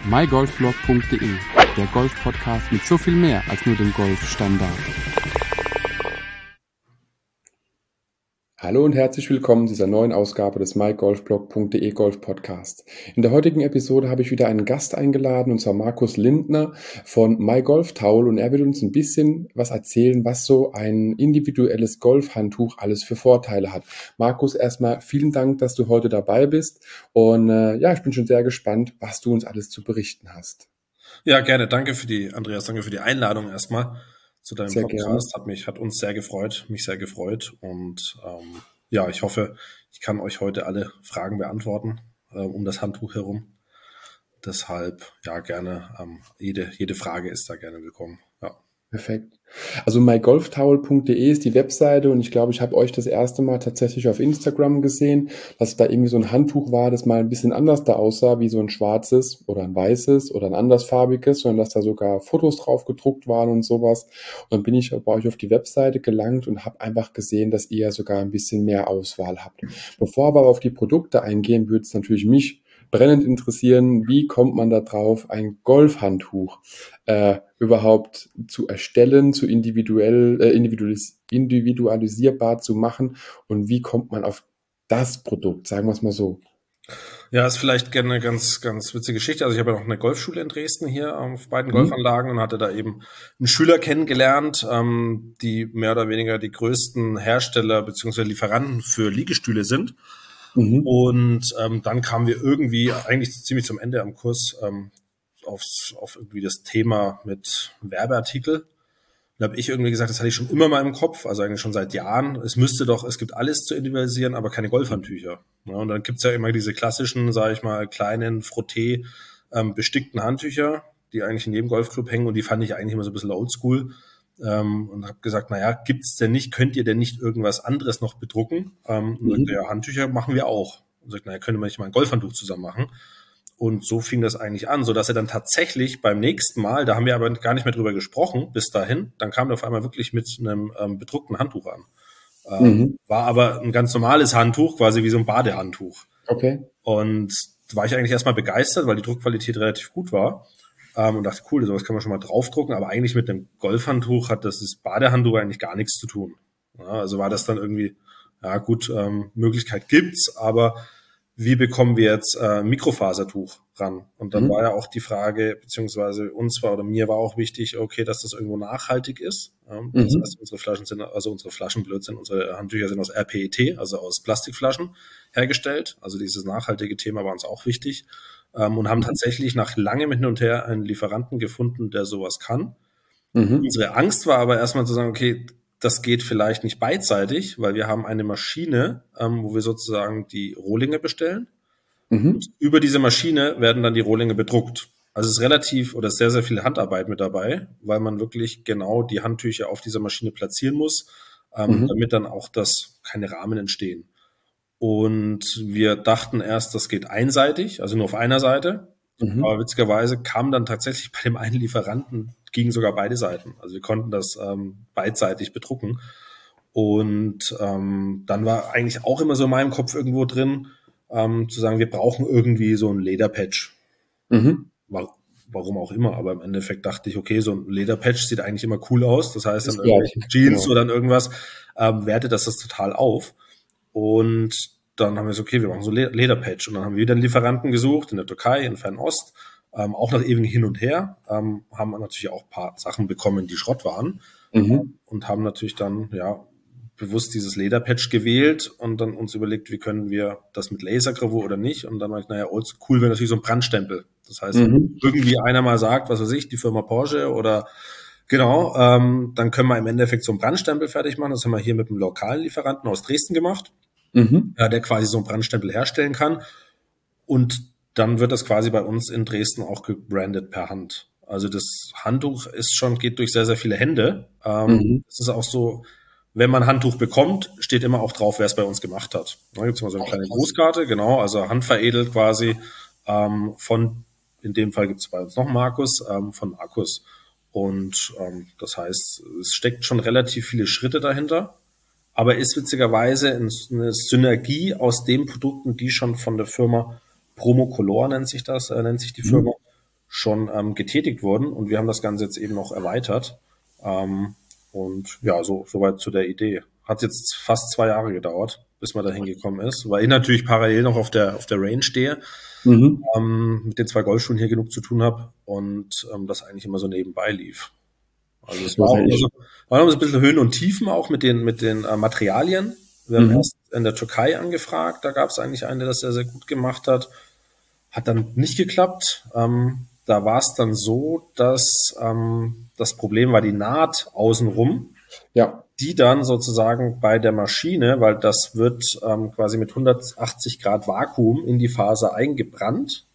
mygolfblog.de, der Golf-Podcast mit so viel mehr als nur dem Golfstandard. Hallo und herzlich willkommen zu dieser neuen Ausgabe des mygolfblog.de Golf Podcast. In der heutigen Episode habe ich wieder einen Gast eingeladen, und zwar Markus Lindner von mygolftaul, und er wird uns ein bisschen was erzählen, was so ein individuelles Golfhandtuch alles für Vorteile hat. Markus, erstmal vielen Dank, dass du heute dabei bist, und ich bin schon sehr gespannt, was du uns alles zu berichten hast. Ja, gerne. Danke für die Einladung erstmal zu deinem Sehr Podcast. gerne. Hat mich sehr gefreut und ich hoffe, ich kann euch heute alle Fragen beantworten um das Handtuch herum. Deshalb gerne, jede Frage ist da gerne willkommen. Ja. Perfekt. Also mygolftaul.de ist die Webseite, und ich glaube, ich habe euch das erste Mal tatsächlich auf Instagram gesehen, dass da irgendwie so ein Handtuch war, das mal ein bisschen anders da aussah, wie so ein schwarzes oder ein weißes oder ein andersfarbiges, sondern dass da sogar Fotos drauf gedruckt waren und sowas. Und dann bin ich bei euch auf die Webseite gelangt und habe einfach gesehen, dass ihr sogar ein bisschen mehr Auswahl habt. Bevor wir aber auf die Produkte eingehen, würde es natürlich mich brennend interessieren, wie kommt man da drauf, ein Golfhandtuch überhaupt zu erstellen, zu individualisierbar zu machen, und wie kommt man auf das Produkt, sagen wir es mal so. Ja, ist vielleicht gerne eine ganz, ganz witzige Geschichte. Also ich habe ja noch eine Golfschule in Dresden hier auf beiden Golfanlagen und hatte da eben einen Schüler kennengelernt, die mehr oder weniger die größten Hersteller bzw. Lieferanten für Liegestühle sind. Und dann kamen wir irgendwie eigentlich ziemlich zum Ende am Kurs auf irgendwie das Thema mit Werbeartikel. Da habe ich irgendwie gesagt, das hatte ich schon immer mal im Kopf, also eigentlich schon seit Jahren. Es gibt alles zu individualisieren, aber keine Golfhandtücher. Ja, und dann gibt's ja immer diese klassischen, sage ich mal, kleinen Frotté bestickten Handtücher, die eigentlich in jedem Golfclub hängen, und die fand ich eigentlich immer so ein bisschen oldschool. Und habe gesagt, könnt ihr denn nicht irgendwas anderes noch bedrucken? Und sagte, ja, Handtücher machen wir auch. Und sagt, könnte man nicht mal ein Golfhandtuch zusammen machen? Und so fing das eigentlich an, so dass er dann tatsächlich beim nächsten Mal, da haben wir aber gar nicht mehr drüber gesprochen bis dahin, dann kam er auf einmal wirklich mit einem bedruckten Handtuch an. War aber ein ganz normales Handtuch, quasi wie so ein Badehandtuch. Okay. Und da war ich eigentlich erstmal begeistert, weil die Druckqualität relativ gut war. Und dachte, cool, sowas kann man schon mal draufdrucken, aber eigentlich mit einem Golfhandtuch hat das Badehandtuch eigentlich gar nichts zu tun. Ja, also war das dann irgendwie, ja gut, Möglichkeit gibt's, aber wie bekommen wir jetzt Mikrofasertuch ran? Und dann war ja auch die Frage, beziehungsweise mir war auch wichtig, okay, dass das irgendwo nachhaltig ist. Das heißt, unsere Handtücher sind aus rPET, also aus Plastikflaschen hergestellt. Also dieses nachhaltige Thema war uns auch wichtig. Und haben tatsächlich nach langem Hin und Her einen Lieferanten gefunden, der sowas kann. Unsere Angst war aber erstmal zu sagen, okay, das geht vielleicht nicht beidseitig, weil wir haben eine Maschine, wo wir sozusagen die Rohlinge bestellen. Und über diese Maschine werden dann die Rohlinge bedruckt. Also es ist sehr, sehr viel Handarbeit mit dabei, weil man wirklich genau die Handtücher auf dieser Maschine platzieren muss, damit dann auch keine Rahmen entstehen. Und wir dachten erst, das geht einseitig, also nur auf einer Seite. Aber witzigerweise kam dann tatsächlich bei dem einen Lieferanten, gingen sogar beide Seiten. Also wir konnten das beidseitig bedrucken. Und dann war eigentlich auch immer so in meinem Kopf irgendwo drin, zu sagen, wir brauchen irgendwie so ein Lederpatch. Warum auch immer, aber im Endeffekt dachte ich, okay, so ein Lederpatch sieht eigentlich immer cool aus. Das heißt, dann irgendwelche Jeans oder dann irgendwas wertet das total auf. Und dann haben wir gesagt, okay, wir machen so Lederpatch. Und dann haben wir wieder einen Lieferanten gesucht in der Türkei, in Fernost, auch nach ewigem Hin und Her, haben natürlich auch ein paar Sachen bekommen, die Schrott waren, und haben natürlich dann, bewusst dieses Lederpatch gewählt und dann uns überlegt, wie können wir das mit Lasergravur oder nicht. Und dann war ich, cool wäre natürlich so ein Brandstempel. Das heißt, wenn irgendwie einer mal sagt, was weiß ich, die Firma Porsche oder genau, dann können wir im Endeffekt so einen Brandstempel fertig machen. Das haben wir hier mit einem lokalen Lieferanten aus Dresden gemacht, der quasi so einen Brandstempel herstellen kann. Und dann wird das quasi bei uns in Dresden auch gebrandet per Hand. Also das Handtuch geht durch sehr, sehr viele Hände. Es ist auch so, wenn man ein Handtuch bekommt, steht immer auch drauf, wer es bei uns gemacht hat. Da gibt es mal so eine kleine Grußkarte, genau, also handveredelt quasi in dem Fall gibt es bei uns noch Markus, von Markus. Und das heißt, es steckt schon relativ viele Schritte dahinter, aber ist witzigerweise eine Synergie aus den Produkten, die schon von der Firma Promocolor nennt sich die Firma, schon getätigt wurden und wir haben das Ganze jetzt eben noch erweitert. Und ja, soweit zu der Idee. Hat jetzt fast 2 Jahre gedauert, bis man da hingekommen ist, weil ich natürlich parallel noch auf der Range stehe, mit den 2 Golfschulen hier genug zu tun habe und das eigentlich immer so nebenbei lief. Also es war auch war noch ein bisschen Höhen und Tiefen auch mit den Materialien. Wir haben erst in der Türkei angefragt, da gab es eigentlich einen, der das sehr, sehr gut gemacht hat. Hat dann nicht geklappt. Da war es dann so, dass das Problem war die Naht außenrum, die dann sozusagen bei der Maschine, weil das wird quasi mit 180 Grad Vakuum in die Faser eingebrannt.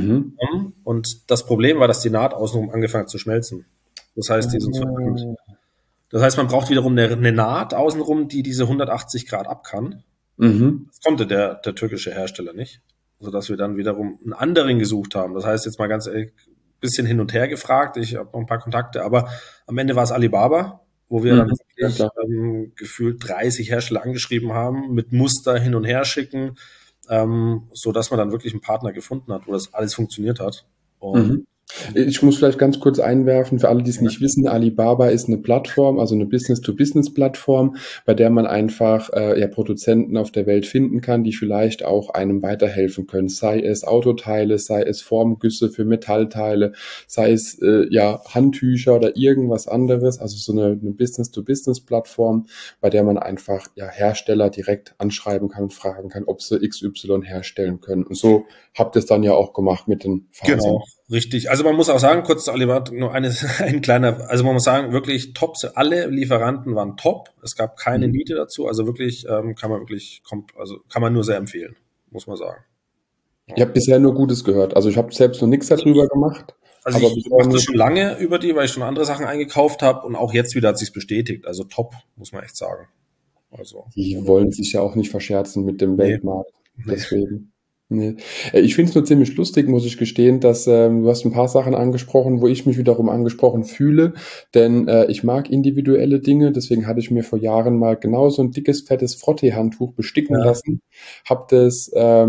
Und das Problem war, dass die Naht außenrum angefangen hat zu schmelzen. Das heißt, die sind verbrannt. Das heißt, man braucht wiederum eine Naht außenrum, die diese 180 Grad ab kann. Das konnte der türkische Hersteller nicht, sodass wir dann wiederum einen anderen gesucht haben. Das heißt, jetzt mal ganz ehrlich, bisschen hin und her gefragt. Ich habe noch ein paar Kontakte, aber am Ende war es Alibaba, wo wir dann wirklich gefühlt 30 Hersteller angeschrieben haben, mit Muster hin und her schicken, sodass man dann wirklich einen Partner gefunden hat, wo das alles funktioniert hat. Und Ich muss vielleicht ganz kurz einwerfen, für alle, die es nicht wissen, Alibaba ist eine Plattform, also eine Business-to-Business-Plattform, bei der man einfach Produzenten auf der Welt finden kann, die vielleicht auch einem weiterhelfen können, sei es Autoteile, sei es Formgüsse für Metallteile, sei es Handtücher oder irgendwas anderes, also so eine Business-to-Business-Plattform, bei der man einfach Hersteller direkt anschreiben kann und fragen kann, ob sie XY herstellen können. Und so habt ihr es dann ja auch gemacht mit den Fasern. Genau, richtig. Also man muss auch sagen, kurz zu Alibaba, nur ein kleiner, also man muss sagen, wirklich top, alle Lieferanten waren top. Es gab keine Niete dazu, also wirklich kann man nur sehr empfehlen, muss man sagen. Ich habe bisher nur Gutes gehört. Also ich habe selbst noch nichts darüber gemacht. Also ich mache das schon lange über die, weil ich schon andere Sachen eingekauft habe und auch jetzt wieder hat sich's bestätigt. Also top, muss man echt sagen. Also die wollen sich ja auch nicht verscherzen mit dem Weltmarkt. Deswegen. Nee. Ich finde es nur ziemlich lustig, muss ich gestehen, dass du hast ein paar Sachen angesprochen, wo ich mich wiederum angesprochen fühle, denn ich mag individuelle Dinge, deswegen hatte ich mir vor Jahren mal genau so ein dickes, fettes Frottee-Handtuch besticken lassen, hab das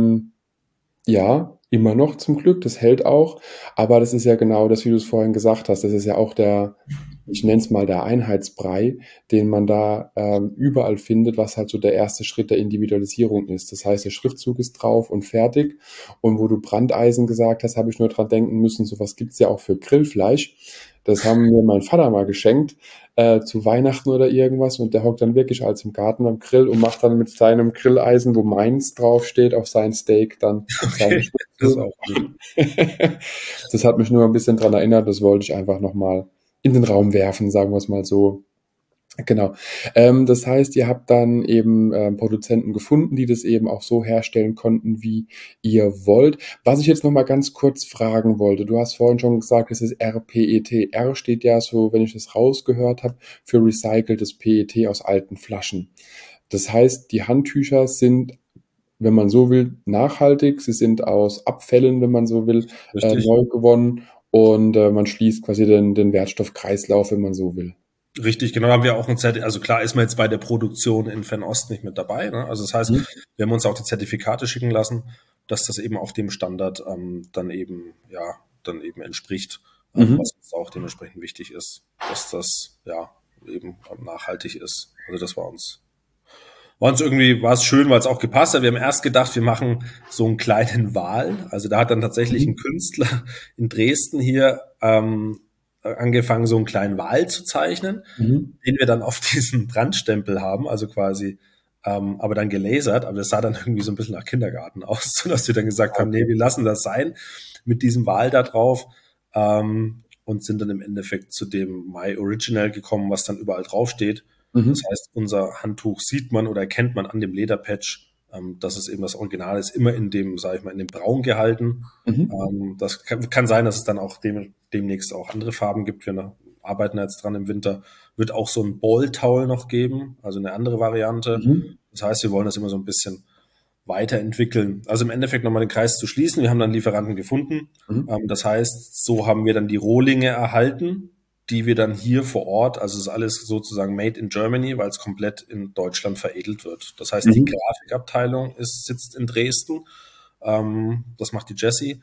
immer noch zum Glück, das hält auch, aber das ist ja genau das, wie du es vorhin gesagt hast, das ist ja auch ich nenne es mal der Einheitsbrei, den man da überall findet, was halt so der erste Schritt der Individualisierung ist. Das heißt, der Schriftzug ist drauf und fertig. Und wo du Brandeisen gesagt hast, habe ich nur dran denken müssen, sowas gibt's ja auch für Grillfleisch. Das haben mir mein Vater mal geschenkt, zu Weihnachten oder irgendwas. Und der hockt dann wirklich als im Garten am Grill und macht dann mit seinem Grilleisen, wo meins draufsteht, auf sein Steak dann seinen Schriftzug. Das ist auch gut. Das hat mich nur ein bisschen dran erinnert, das wollte ich einfach nochmal in den Raum werfen, sagen wir es mal so. Genau. Das heißt, ihr habt dann eben Produzenten gefunden, die das eben auch so herstellen konnten, wie ihr wollt. Was ich jetzt nochmal ganz kurz fragen wollte, du hast vorhin schon gesagt, es ist RPET. R steht ja so, wenn ich das rausgehört habe, für recyceltes PET aus alten Flaschen. Das heißt, die Handtücher sind, wenn man so will, nachhaltig. Sie sind aus Abfällen, wenn man so will, neu gewonnen. Und man schließt quasi den Wertstoffkreislauf, wenn man so will. Richtig, genau, haben wir auch ein Zertifikat, also klar ist man jetzt bei der Produktion in Fernost nicht mit dabei, ne? Also das heißt, wir haben uns auch die Zertifikate schicken lassen, dass das eben auch dem Standard dann eben entspricht, was uns auch dementsprechend wichtig ist, dass das eben nachhaltig ist. Also das war es schön, weil es auch gepasst hat. Wir haben erst gedacht, wir machen so einen kleinen Wal. Also da hat dann tatsächlich ein Künstler in Dresden hier angefangen, so einen kleinen Wal zu zeichnen, den wir dann auf diesen Brandstempel haben, also quasi, aber dann gelasert. Aber das sah dann irgendwie so ein bisschen nach Kindergarten aus, sodass wir dann gesagt haben, nee, wir lassen das sein mit diesem Wal da drauf und sind dann im Endeffekt zu dem My Original gekommen, was dann überall draufsteht. Das heißt, unser Handtuch sieht man oder erkennt man an dem Lederpatch, dass es eben das Original ist, immer in dem, sage ich mal, in dem Braun gehalten. Das kann sein, dass es dann auch demnächst auch andere Farben gibt. Wir arbeiten jetzt dran im Winter. Wird auch so ein Ball-Towel noch geben, also eine andere Variante. Das heißt, wir wollen das immer so ein bisschen weiterentwickeln. Also im Endeffekt nochmal den Kreis zu schließen. Wir haben dann Lieferanten gefunden. Das heißt, so haben wir dann die Rohlinge erhalten, die wir dann hier vor Ort, also es ist alles sozusagen made in Germany, weil es komplett in Deutschland veredelt wird. Das heißt, die Grafikabteilung sitzt in Dresden. Das macht die Jessie.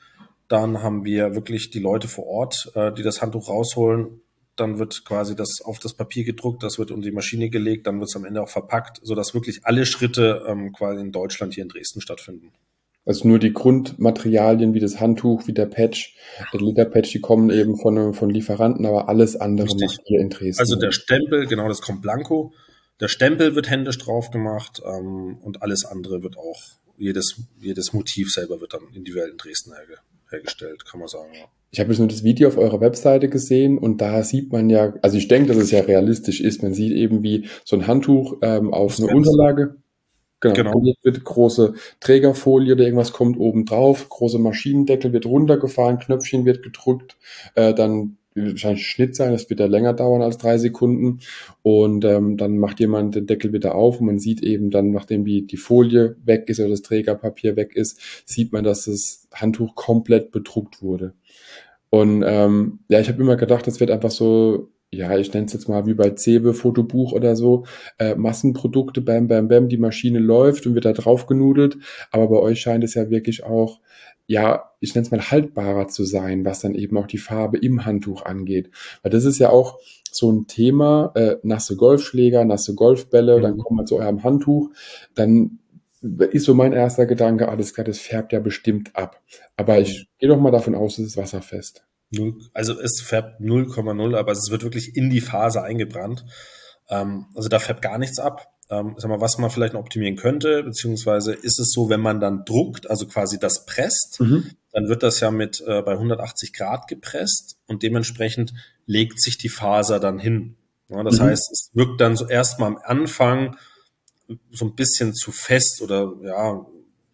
Dann haben wir wirklich die Leute vor Ort, die das Handtuch rausholen. Dann wird quasi das auf das Papier gedruckt, das wird unter die Maschine gelegt, dann wird es am Ende auch verpackt, sodass wirklich alle Schritte quasi in Deutschland hier in Dresden stattfinden. Also nur die Grundmaterialien wie das Handtuch, wie der Patch, der Lederpatch, die kommen eben von Lieferanten, aber alles andere Richtig. macht ihr in Dresden. Also der Stempel, genau, das kommt blanko. Der Stempel wird händisch drauf gemacht und alles andere wird auch, jedes Motiv selber wird dann individuell in Dresden hergestellt, kann man sagen. Ja. Ich habe jetzt nur das Video auf eurer Webseite gesehen und da sieht man ja, also ich denke, dass es ja realistisch ist. Man sieht eben, wie so ein Handtuch auf eine Unterlage, genau. Wird große Trägerfolie oder irgendwas kommt oben drauf, große Maschinendeckel wird runtergefahren, Knöpfchen wird gedrückt, dann wahrscheinlich Schnitt sein, das wird ja länger dauern als 3 Sekunden und dann macht jemand den Deckel wieder auf und man sieht eben dann, nachdem die Folie weg ist oder das Trägerpapier weg ist, sieht man, dass das Handtuch komplett bedruckt wurde. Und ich habe immer gedacht, das wird einfach so, ja, ich nenne es jetzt mal wie bei Cewe, Fotobuch oder so, Massenprodukte, bam, bam, bam, die Maschine läuft und wird da drauf genudelt. Aber bei euch scheint es ja wirklich auch, ja, ich nenne es mal haltbarer zu sein, was dann eben auch die Farbe im Handtuch angeht. Weil das ist ja auch so ein Thema, nasse Golfschläger, nasse Golfbälle, dann kommen wir zu eurem Handtuch, dann ist so mein erster Gedanke, alles klar, das färbt ja bestimmt ab. Aber ich gehe doch mal davon aus, es ist wasserfest. Also es färbt 0,0, aber es wird wirklich in die Faser eingebrannt. Also da färbt gar nichts ab. Sag mal, was man vielleicht noch optimieren könnte, beziehungsweise ist es so, wenn man dann druckt, also quasi das presst, dann wird das ja bei 180 Grad gepresst und dementsprechend legt sich die Faser dann hin. Ja, das heißt, es wirkt dann so erstmal am Anfang so ein bisschen zu fest oder ja,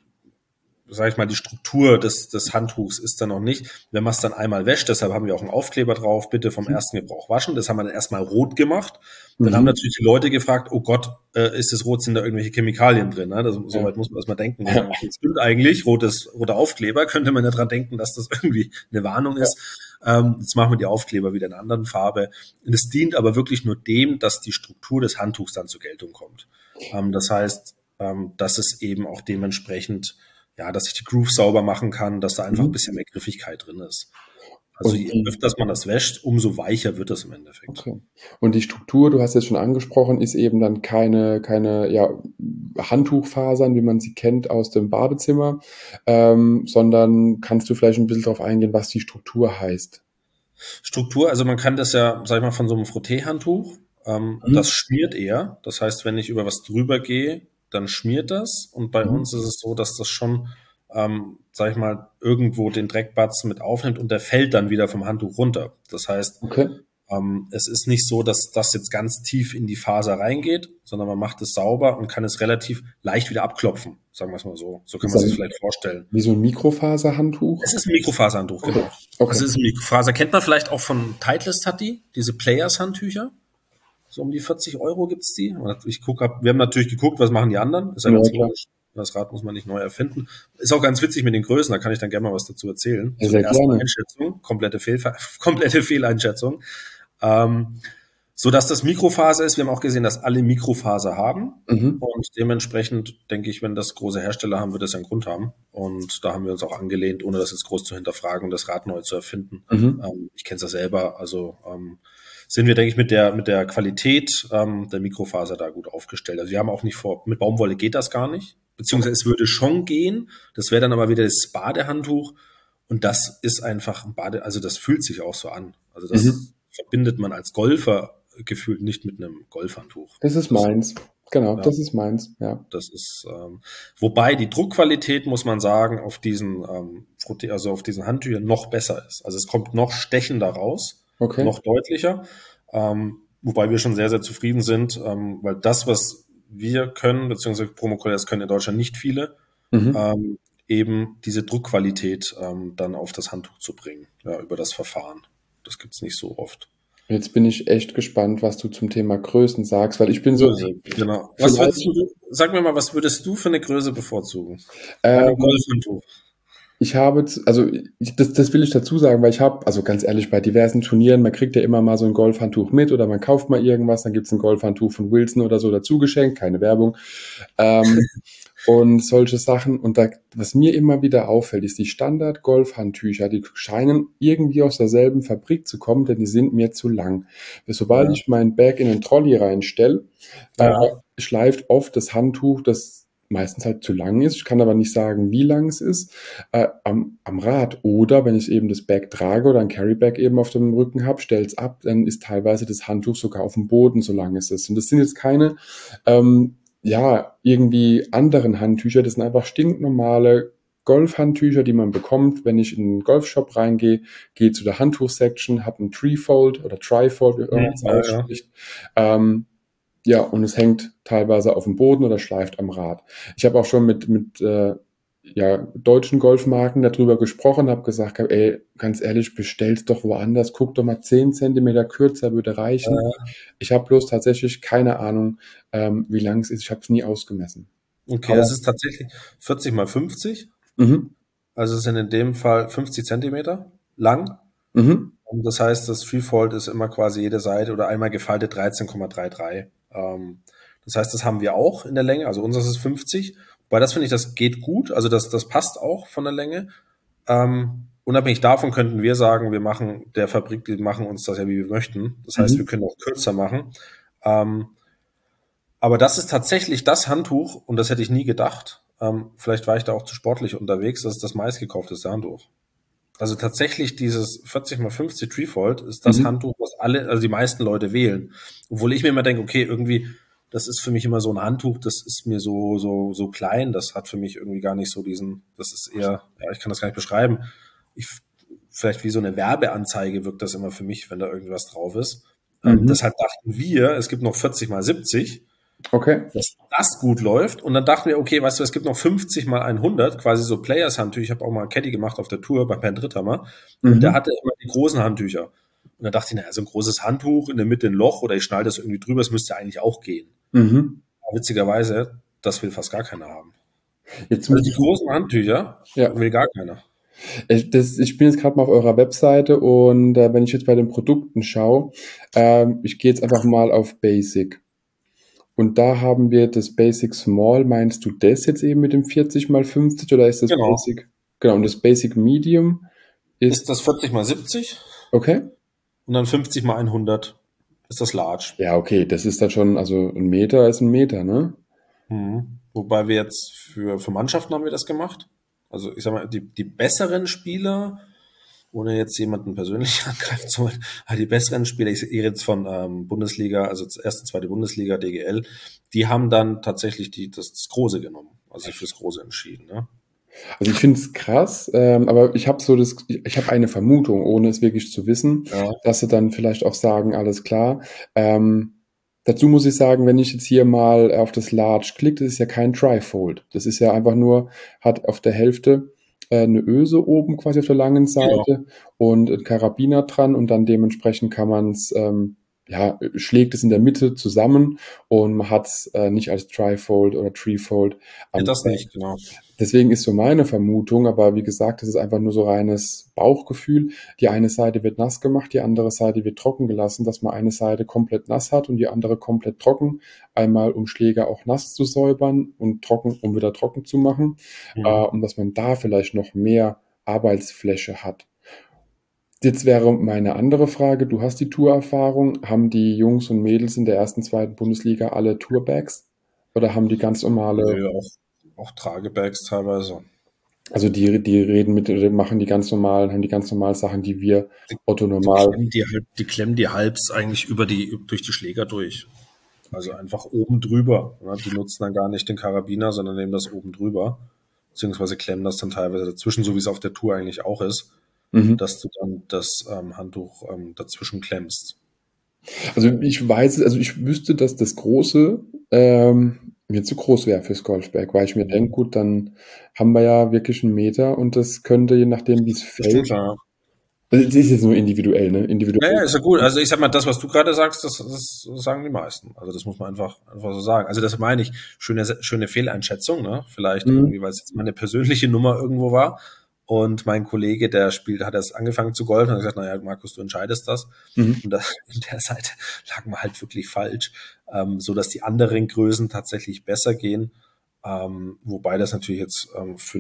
sag ich mal, die Struktur des Handtuchs ist dann noch nicht. Wenn man es dann einmal wäscht, deshalb haben wir auch einen Aufkleber drauf, bitte vom ersten Gebrauch waschen. Das haben wir dann erstmal rot gemacht. Dann haben natürlich die Leute gefragt, oh Gott, ist das rot, sind da irgendwelche Chemikalien drin? Ne? Soweit muss man erstmal denken. Das stimmt eigentlich, roter Aufkleber, könnte man ja dran denken, dass das irgendwie eine Warnung ist. Jetzt machen wir die Aufkleber wieder in einer anderen Farbe. Und es dient aber wirklich nur dem, dass die Struktur des Handtuchs dann zur Geltung kommt. Das heißt, dass es eben auch dementsprechend, ja, dass ich die Groove sauber machen kann, dass da einfach ein bisschen mehr Griffigkeit drin ist. Also je öfter man das wäscht, umso weicher wird das im Endeffekt. Okay. Und die Struktur, du hast jetzt schon angesprochen, ist eben dann keine Handtuchfasern, wie man sie kennt aus dem Badezimmer, sondern kannst du vielleicht ein bisschen darauf eingehen, was die Struktur heißt? Struktur, also man kann das ja, sag ich mal, von so einem Frotteehandtuch, das schmiert eher. Das heißt, wenn ich über was drüber gehe, dann schmiert das. Und bei uns ist es so, dass das schon, sag ich mal, irgendwo den Dreckbatzen mit aufnimmt und der fällt dann wieder vom Handtuch runter. Das heißt, es ist nicht so, dass das jetzt ganz tief in die Faser reingeht, sondern man macht es sauber und kann es relativ leicht wieder abklopfen, sagen wir es mal so. So kann man sich das vielleicht vorstellen. Wie so ein Mikrofaserhandtuch? Es ist ein Mikrofaserhandtuch, genau. Okay. Das ist ein Mikrofaser. Kennt man vielleicht auch von Titleist, hat diese Players-Handtücher. So um die 40 € gibt's die. Wir haben natürlich geguckt, was machen die anderen. Ist ja ganz logisch. Das Rad muss man nicht neu erfinden. Ist auch ganz witzig mit den Größen, da kann ich dann gerne mal was dazu erzählen. Ja, sehr gerne. Einschätzung, komplette Fehleinschätzung. So dass das Mikrofaser ist. Wir haben auch gesehen, dass alle Mikrofaser haben. Und dementsprechend denke ich, wenn das große Hersteller haben, wird das ja einen Grund haben. Und da haben wir uns auch angelehnt, ohne das jetzt groß zu hinterfragen, das Rad neu zu erfinden. Ich kenne es ja selber, also sind wir, denke ich, mit der Qualität der Mikrofaser da gut aufgestellt. Also wir haben auch nicht mit Baumwolle geht das gar nicht, beziehungsweise es würde schon gehen, das wäre dann aber wieder das Badehandtuch und das ist einfach also das fühlt sich auch so an. Also das verbindet man als Golfer gefühlt nicht mit einem Golfhandtuch. Das ist meins. Genau, ja. Das ist meins, ja. Das ist, wobei die Druckqualität, muss man sagen, auf diesen Handtüchern noch besser ist. Also es kommt noch stechender raus. Okay. Noch deutlicher, wobei wir schon sehr, sehr zufrieden sind, weil das, was wir können, beziehungsweise Promocolors können in Deutschland nicht viele, eben diese Druckqualität dann auf das Handtuch zu bringen, ja, über das Verfahren. Das gibt's nicht so oft. Jetzt bin ich echt gespannt, was du zum Thema Größen sagst, weil ich bin so... Genau. Sag mir mal, was würdest du für eine Größe bevorzugen? Golfhandtuch. Ich habe, das will ich dazu sagen, weil ich habe, also ganz ehrlich, bei diversen Turnieren, man kriegt ja immer mal so ein Golfhandtuch mit oder man kauft mal irgendwas, dann gibt's ein Golfhandtuch von Wilson oder so dazu geschenkt, keine Werbung. und solche Sachen. Und da, was mir immer wieder auffällt, ist die Standard-Golf-Handtücher, die scheinen irgendwie aus derselben Fabrik zu kommen, denn die sind mir zu lang. Sobald Ja. ich meinen Bag in den Trolley reinstelle, Ja. schleift oft das Handtuch, das meistens halt zu lang ist. Ich kann aber nicht sagen, wie lang es ist, am Rad. Oder wenn ich eben das Bag trage oder ein Carry-Bag eben auf dem Rücken habe, stelle es ab, dann ist teilweise das Handtuch sogar auf dem Boden, so lang es ist. Und das sind jetzt keine, irgendwie anderen Handtücher. Das sind einfach stinknormale Golfhandtücher, die man bekommt, wenn ich in den Golfshop reingehe, gehe zu der Handtuch-Section, habe ein Treefold oder Trifold, wie irgendwas Ja. ausspricht. Ja, und es hängt teilweise auf dem Boden oder schleift am Rad. Ich habe auch schon mit deutschen Golfmarken darüber gesprochen, habe gesagt, ey, ganz ehrlich, bestell's doch woanders, guck doch mal 10 Zentimeter kürzer, würde reichen. Ich habe bloß tatsächlich keine Ahnung, wie lang es ist. Ich habe es nie ausgemessen. Okay, Aber, es ist tatsächlich 40 mal 50. mhm, Also es sind in dem Fall 50 Zentimeter lang. mhm, Und das heißt, das Treefold ist immer quasi jede Seite oder einmal gefaltet 13,33. Das heißt, das haben wir auch in der Länge. Also unseres ist 50. Wobei das finde ich, das geht gut. Also das passt auch von der Länge. Unabhängig davon könnten wir sagen, wir machen der Fabrik, die machen uns das ja, wie wir möchten. Das heißt, wir können auch kürzer machen. Aber das ist tatsächlich das Handtuch, und das hätte ich nie gedacht. Vielleicht war ich da auch zu sportlich unterwegs. Das ist das meistgekaufteste Handtuch. Also tatsächlich dieses 40 mal 50 Treefold ist das mhm, Handtuch, was also die meisten Leute wählen. Obwohl ich mir immer denke, okay, irgendwie, das ist für mich immer so ein Handtuch, das ist mir so klein, das hat für mich irgendwie gar nicht so das ist eher, ja, ich kann das gar nicht beschreiben. Ich, vielleicht wie so eine Werbeanzeige wirkt das immer für mich, wenn da irgendwas drauf ist. mhm. Deshalb dachten wir, es gibt noch 40 mal 70, Okay. dass das gut läuft. Und dann dachten wir, okay, weißt du, es gibt noch 50 mal 100, quasi so Players-Handtücher. Ich habe auch mal Caddy gemacht auf der Tour bei Per Dritthammer. Und der Mhm, hatte immer die großen Handtücher. Und dann dachte ich, naja, so ein großes Handtuch in der Mitte ein Loch oder ich schnalle das irgendwie drüber, das müsste eigentlich auch gehen. mhm. Aber witzigerweise, das will fast gar keiner haben. Jetzt Also muss die ich, großen Handtücher ja. will gar keiner. Ich bin jetzt gerade mal auf eurer Webseite und wenn ich jetzt bei den Produkten schaue, ich gehe jetzt einfach mal auf Basic. Und da haben wir das Basic Small. Meinst du das jetzt eben mit dem 40 mal 50 oder ist das Genau. Basic? Genau, und das Basic Medium Ist ist, das 40 mal 70 okay? und dann 50 mal 100 ist das Large. Ja, okay, das ist dann schon, also ein Meter ist ein Meter, ne? Wobei wir jetzt für Mannschaften haben wir das gemacht. Also ich sag mal, die besseren Spieler, ohne jetzt jemanden persönlich angreifen zu wollen, aber die besseren Spieler, ich rede jetzt von Bundesliga, also erste, zweite Bundesliga, DGL, die haben dann tatsächlich das Große genommen, also sich fürs Große entschieden. Ne? Also ich finde es krass, aber ich habe ich habe eine Vermutung, ohne es wirklich zu wissen, Ja, dass sie dann vielleicht auch sagen, alles klar. Dazu muss ich sagen, wenn ich jetzt hier mal auf das Large klicke, das ist ja kein Trifold. Das ist ja einfach nur, hat auf der Hälfte eine Öse oben quasi auf der langen genau. Seite und ein Karabiner dran und dann dementsprechend kann man es, schlägt es in der Mitte zusammen und man hat es nicht als Trifold oder Treefold Ja, am das Bag. nicht, genau. Deswegen ist so meine Vermutung, aber wie gesagt, das ist einfach nur so reines Bauchgefühl. Die eine Seite wird nass gemacht, die andere Seite wird trocken gelassen, dass man eine Seite komplett nass hat und die andere komplett trocken. Einmal um Schläger auch nass zu säubern und trocken, um wieder trocken zu machen, Mhm. und dass man da vielleicht noch mehr Arbeitsfläche hat. Jetzt wäre meine andere Frage, du hast die Tourerfahrung. Haben die Jungs und Mädels in der ersten, zweiten Bundesliga alle Tourbags? Oder haben die ganz normale, Nö, auch Tragebags teilweise. also die reden mit, oder machen die ganz normalen, haben die ganz normalen Sachen, die wir Otto normal. Die klemmen die halbs eigentlich durch die Schläger durch. Also einfach oben drüber. Ne? Die nutzen dann gar nicht den Karabiner, sondern nehmen das oben drüber. Beziehungsweise klemmen das dann teilweise dazwischen, so wie es auf der Tour eigentlich auch ist, Mhm. dass du dann das Handtuch dazwischen klemmst. Also ich weiß, also ich wüsste, dass das große mir zu groß wäre fürs Golfbag, weil ich mir denke, gut, dann haben wir ja wirklich einen Meter und das könnte, je nachdem, wie es Das stimmt, fällt. ja. Also es ist jetzt nur individuell, ne? Ja, Individuell. ja, ist ja gut. Also ich sag mal, das, was du gerade sagst, das sagen die meisten. Also das muss man einfach so sagen. Also das meine ich, schöne Fehleinschätzung, ne? Vielleicht Mhm. irgendwie, weil es jetzt meine persönliche Nummer irgendwo war. Und mein Kollege, der spielt, hat erst angefangen zu golfen und hat gesagt, naja, Markus, du entscheidest das. Mhm. Und in der Seite lagen wir halt wirklich falsch, so dass die anderen Größen tatsächlich besser gehen. Wobei das natürlich jetzt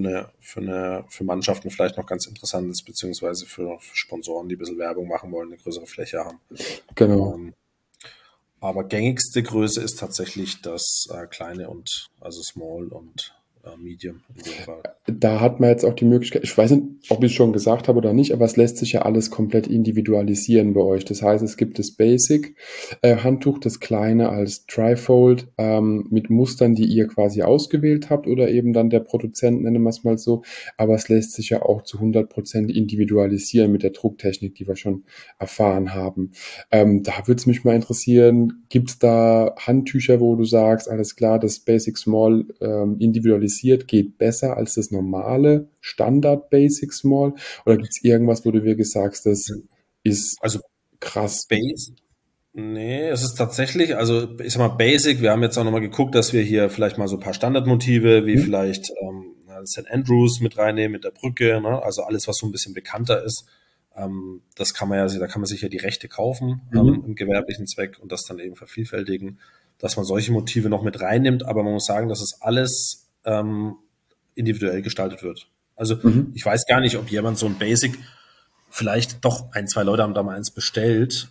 für Mannschaften vielleicht noch ganz interessant ist, beziehungsweise für Sponsoren, die ein bisschen Werbung machen wollen, eine größere Fläche haben. Genau. Aber gängigste Größe ist tatsächlich das kleine also Small und Medium in dem Fall. Da hat man jetzt auch die Möglichkeit, ich weiß nicht, ob ich es schon gesagt habe oder nicht, aber es lässt sich ja alles komplett individualisieren bei euch. Das heißt, es gibt das Basic-Handtuch, das kleine als Trifold mit Mustern, die ihr quasi ausgewählt habt oder eben dann der Produzent, nennen wir es mal so. Aber es lässt sich ja auch zu 100% individualisieren mit der Drucktechnik, die wir schon erfahren haben. Da würde es mich mal interessieren, gibt es da Handtücher, wo du sagst, alles klar, das Basic Small individualisiert geht besser als das normale Standard Basic Small? Oder gibt es irgendwas, wo du wirklich sagst, das ist Also krass? Nee, es ist tatsächlich, also ich sag mal Basic, wir haben jetzt auch nochmal geguckt, dass wir hier vielleicht mal so ein paar Standardmotive, wie vielleicht St. Andrews mit reinnehmen, mit der Brücke, ne? Also alles, was so ein bisschen bekannter ist. Das kann man ja, da kann man sich ja die Rechte kaufen im gewerblichen Zweck und das dann eben vervielfältigen, dass man solche Motive noch mit reinnimmt, aber man muss sagen, dass es alles individuell gestaltet wird. Also ich weiß gar nicht, ob jemand so ein Basic, vielleicht doch ein, zwei Leute haben da mal eins bestellt,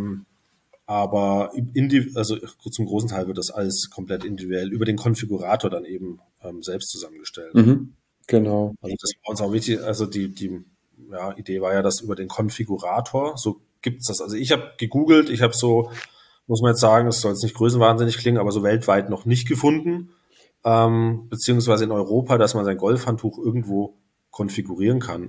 aber also zum großen Teil wird das alles komplett individuell über den Konfigurator dann eben selbst zusammengestellt. Genau. Also das war uns auch wichtig. Also die Idee war ja, dass über den Konfigurator, so gibt's das. Also ich habe gegoogelt, ich habe so, muss man jetzt sagen, es soll jetzt nicht größenwahnsinnig klingen, aber so weltweit noch nicht gefunden, beziehungsweise in Europa, dass man sein Golfhandtuch irgendwo konfigurieren kann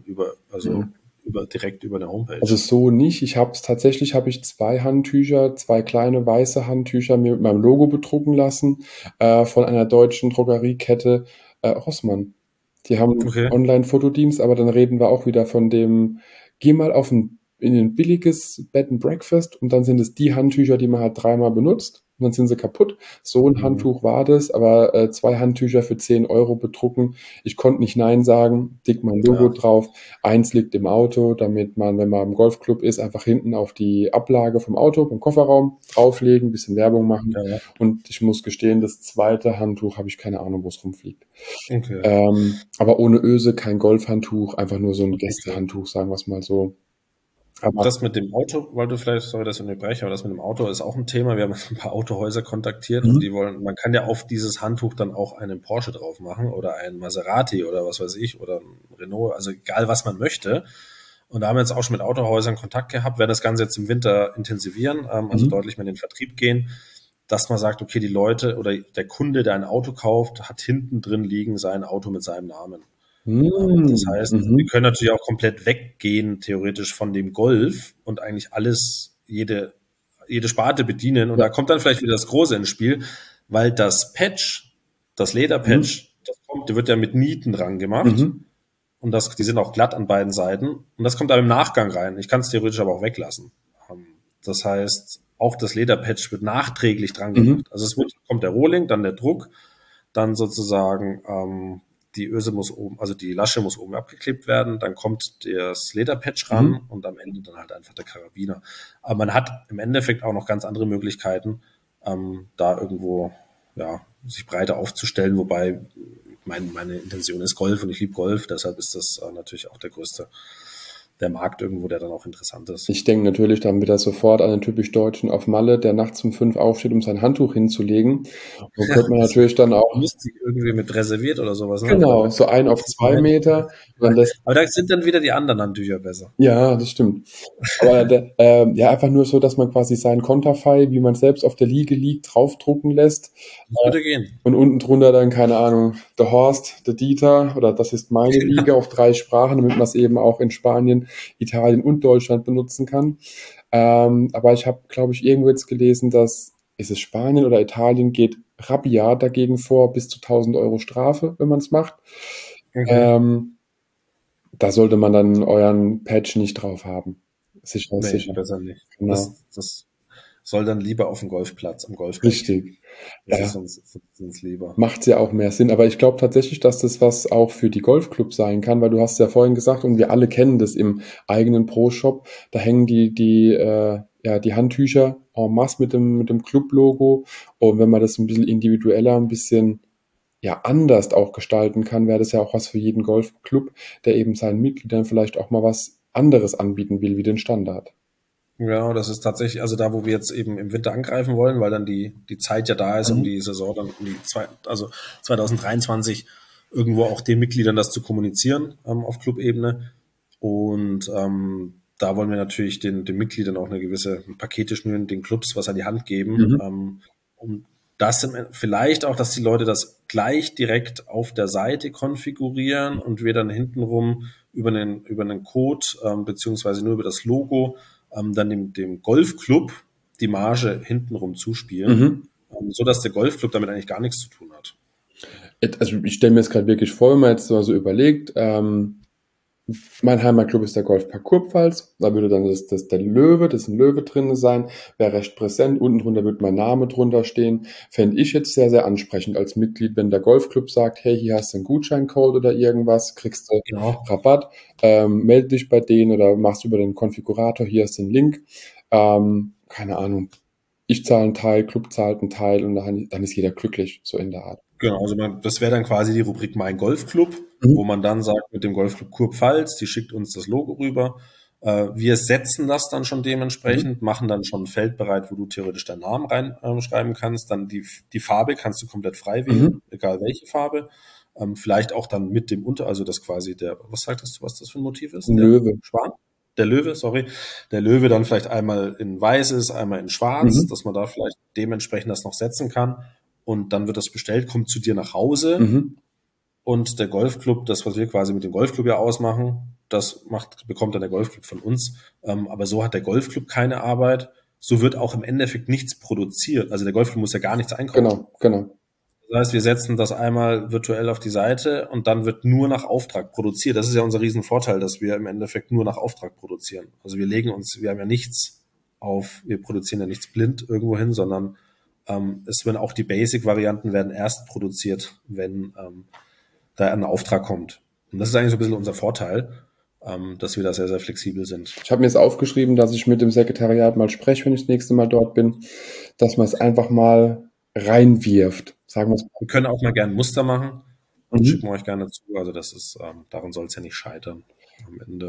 direkt über eine Homepage. Also so nicht. Tatsächlich habe ich zwei Handtücher, zwei kleine weiße Handtücher mir mit meinem Logo bedrucken lassen von einer deutschen Drogeriekette Rossmann. Die haben Okay. Online-Fotodienst, aber dann reden wir auch wieder von dem, geh mal in ein billiges Bed and Breakfast und dann sind es die Handtücher, die man halt dreimal benutzt und dann sind sie kaputt. So ein Handtuch war das, aber zwei Handtücher für 10 Euro bedrucken. Ich konnte nicht Nein sagen, dick mein Logo drauf. Eins liegt im Auto, damit man, wenn man im Golfclub ist, einfach hinten auf die Ablage vom Auto, beim Kofferraum drauflegen, bisschen Werbung machen. Ja. Und ich muss gestehen, das zweite Handtuch habe ich keine Ahnung, wo es rumfliegt. Okay. Aber ohne Öse, kein Golfhandtuch, einfach nur so ein Gästehandtuch, sagen wir es mal so. Aber das mit dem Auto, weil du vielleicht, sorry, dass ich unterbreche, aber das mit dem Auto ist auch ein Thema. Wir haben ein paar Autohäuser kontaktiert und man kann ja auf dieses Handtuch dann auch einen Porsche drauf machen oder einen Maserati oder was weiß ich oder ein Renault, also egal was man möchte. Und da haben wir jetzt auch schon mit Autohäusern Kontakt gehabt, werden das Ganze jetzt im Winter intensivieren, also deutlich mehr in den Vertrieb gehen, dass man sagt, okay, die Leute oder der Kunde, der ein Auto kauft, hat hinten drin liegen sein Auto mit seinem Namen. Das heißt, wir können natürlich auch komplett weggehen, theoretisch von dem Golf und eigentlich jede Sparte bedienen. Und da kommt dann vielleicht wieder das Große ins Spiel, weil das Lederpatch, der wird ja mit Nieten dran gemacht. Und die sind auch glatt an beiden Seiten. Und das kommt dann im Nachgang rein. Ich kann es theoretisch aber auch weglassen. Das heißt, auch das Lederpatch wird nachträglich dran gemacht. Also kommt der Rohling, dann der Druck, dann sozusagen die Öse muss oben, also die Lasche muss oben abgeklebt werden, dann kommt das Lederpatch ran und am Ende dann halt einfach der Karabiner. Aber man hat im Endeffekt auch noch ganz andere Möglichkeiten, da irgendwo sich breiter aufzustellen, wobei meine Intention ist Golf und ich liebe Golf, deshalb ist das natürlich auch der Markt irgendwo, der dann auch interessant ist. Ich denke natürlich dann wieder sofort an den typisch Deutschen auf Malle, der nachts um 5 aufsteht, um sein Handtuch hinzulegen. Und könnte man natürlich dann auch lustig irgendwie mit reserviert oder sowas. Ne? Genau, so 1 auf 2 Meter. Aber da sind dann wieder die anderen Handtücher besser. Ja, das stimmt. Aber einfach nur so, dass man quasi seinen Konterfei, wie man selbst auf der Liege liegt, draufdrucken lässt. Das würde gehen. Und unten drunter dann, keine Ahnung, der Horst, der Dieter oder das ist meine Liege auf 3 Sprachen, damit man es eben auch in Spanien, Italien und Deutschland benutzen kann. Aber ich habe, glaube ich, irgendwo jetzt gelesen, ist es Spanien oder Italien, geht rabiat dagegen vor, bis zu 1.000 Euro Strafe, wenn man es macht. Okay. Da sollte man dann euren Patch nicht drauf haben. Sicher. Besser nicht. Genau. Das soll dann lieber auf dem Golfplatz, am Golfplatz. Richtig. Das ist uns lieber. Macht ja auch mehr Sinn. Aber ich glaube tatsächlich, dass das was auch für die Golfclubs sein kann, weil du hast ja vorhin gesagt, und wir alle kennen das im eigenen Pro-Shop, da hängen die Handtücher en masse mit dem Club-Logo. Und wenn man das ein bisschen individueller, ein bisschen ja anders auch gestalten kann, wäre das ja auch was für jeden Golfclub, der eben seinen Mitgliedern vielleicht auch mal was anderes anbieten will, wie den Standard. Ja, das ist tatsächlich, also da, wo wir jetzt eben im Winter angreifen wollen, weil dann die Zeit ja da ist, um die Saison dann, also 2023 irgendwo auch den Mitgliedern das zu kommunizieren auf Clubebene. Und da wollen wir natürlich den Mitgliedern auch eine gewisse Pakete schnüren, den Clubs was an die Hand geben, um das vielleicht auch, dass die Leute das gleich direkt auf der Seite konfigurieren und wir dann hintenrum über einen Code beziehungsweise nur über das Logo dann dem Golfclub die Marge hintenrum zuspielen, so dass der Golfclub damit eigentlich gar nichts zu tun hat. Also ich stelle mir jetzt gerade wirklich vor, wenn man jetzt so überlegt, mein Heimatclub ist der Golfpark Kurpfalz, da würde dann der Löwe, das ist ein Löwe drin sein, wäre recht präsent, unten drunter wird mein Name drunter stehen, fände ich jetzt sehr, sehr ansprechend als Mitglied, wenn der Golfclub sagt, hey, hier hast du einen Gutscheincode oder irgendwas, kriegst du Rabatt, melde dich bei denen oder machst über den Konfigurator, hier ist den Link, keine Ahnung, ich zahle einen Teil, Club zahlt einen Teil und dann ist jeder glücklich, so in der Art. Genau, also das wäre dann quasi die Rubrik Mein Golfclub, wo man dann sagt, mit dem Golfclub Kurpfalz, die schickt uns das Logo rüber. Wir setzen das dann schon dementsprechend, machen dann schon ein Feld bereit, wo du theoretisch deinen Namen reinschreiben kannst. Dann die Farbe kannst du komplett frei wählen, egal welche Farbe. Vielleicht auch dann mit dem also das quasi was sagtest du, was das für ein Motiv ist? Ein Löwe. Schwan? Der Löwe, sorry. Der Löwe dann vielleicht einmal in weiß ist, einmal in schwarz, dass man da vielleicht dementsprechend das noch setzen kann. Und dann wird das bestellt, kommt zu dir nach Hause und der Golfclub, das, was wir quasi mit dem Golfclub ja ausmachen, bekommt dann der Golfclub von uns. Aber so hat der Golfclub keine Arbeit. So wird auch im Endeffekt nichts produziert. Also der Golfclub muss ja gar nichts einkaufen. Genau. Das heißt, wir setzen das einmal virtuell auf die Seite und dann wird nur nach Auftrag produziert. Das ist ja unser Riesenvorteil, dass wir im Endeffekt nur nach Auftrag produzieren. Also wir haben ja nichts wir produzieren ja nichts blind irgendwo hin, sondern es werden auch die Basic-Varianten werden erst produziert, wenn da ein Auftrag kommt. Und das ist eigentlich so ein bisschen unser Vorteil, dass wir da sehr, sehr flexibel sind. Ich habe mir jetzt aufgeschrieben, dass ich mit dem Sekretariat mal spreche, wenn ich das nächste Mal dort bin, dass man es einfach mal reinwirft. Sagen wir es. Wir können auch mal gerne ein Muster machen. Schicken wir euch gerne zu. Also das ist, daran soll es ja nicht scheitern am Ende.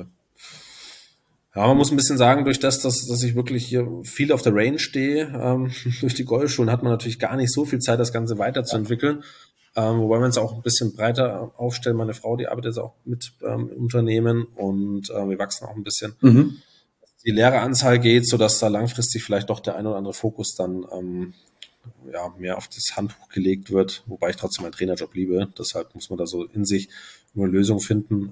Ja, man muss ein bisschen sagen, durch dass ich wirklich hier viel auf der Range stehe, durch die Golfschulen hat man natürlich gar nicht so viel Zeit, das Ganze weiterzuentwickeln. Wobei man es auch ein bisschen breiter aufstellen. Meine Frau, die arbeitet jetzt auch mit im Unternehmen und wir wachsen auch ein bisschen. Die Lehreranzahl geht, sodass da langfristig vielleicht doch der ein oder andere Fokus dann mehr auf das Handtuch gelegt wird, wobei ich trotzdem meinen Trainerjob liebe. Deshalb muss man da so in sich nur eine Lösung finden.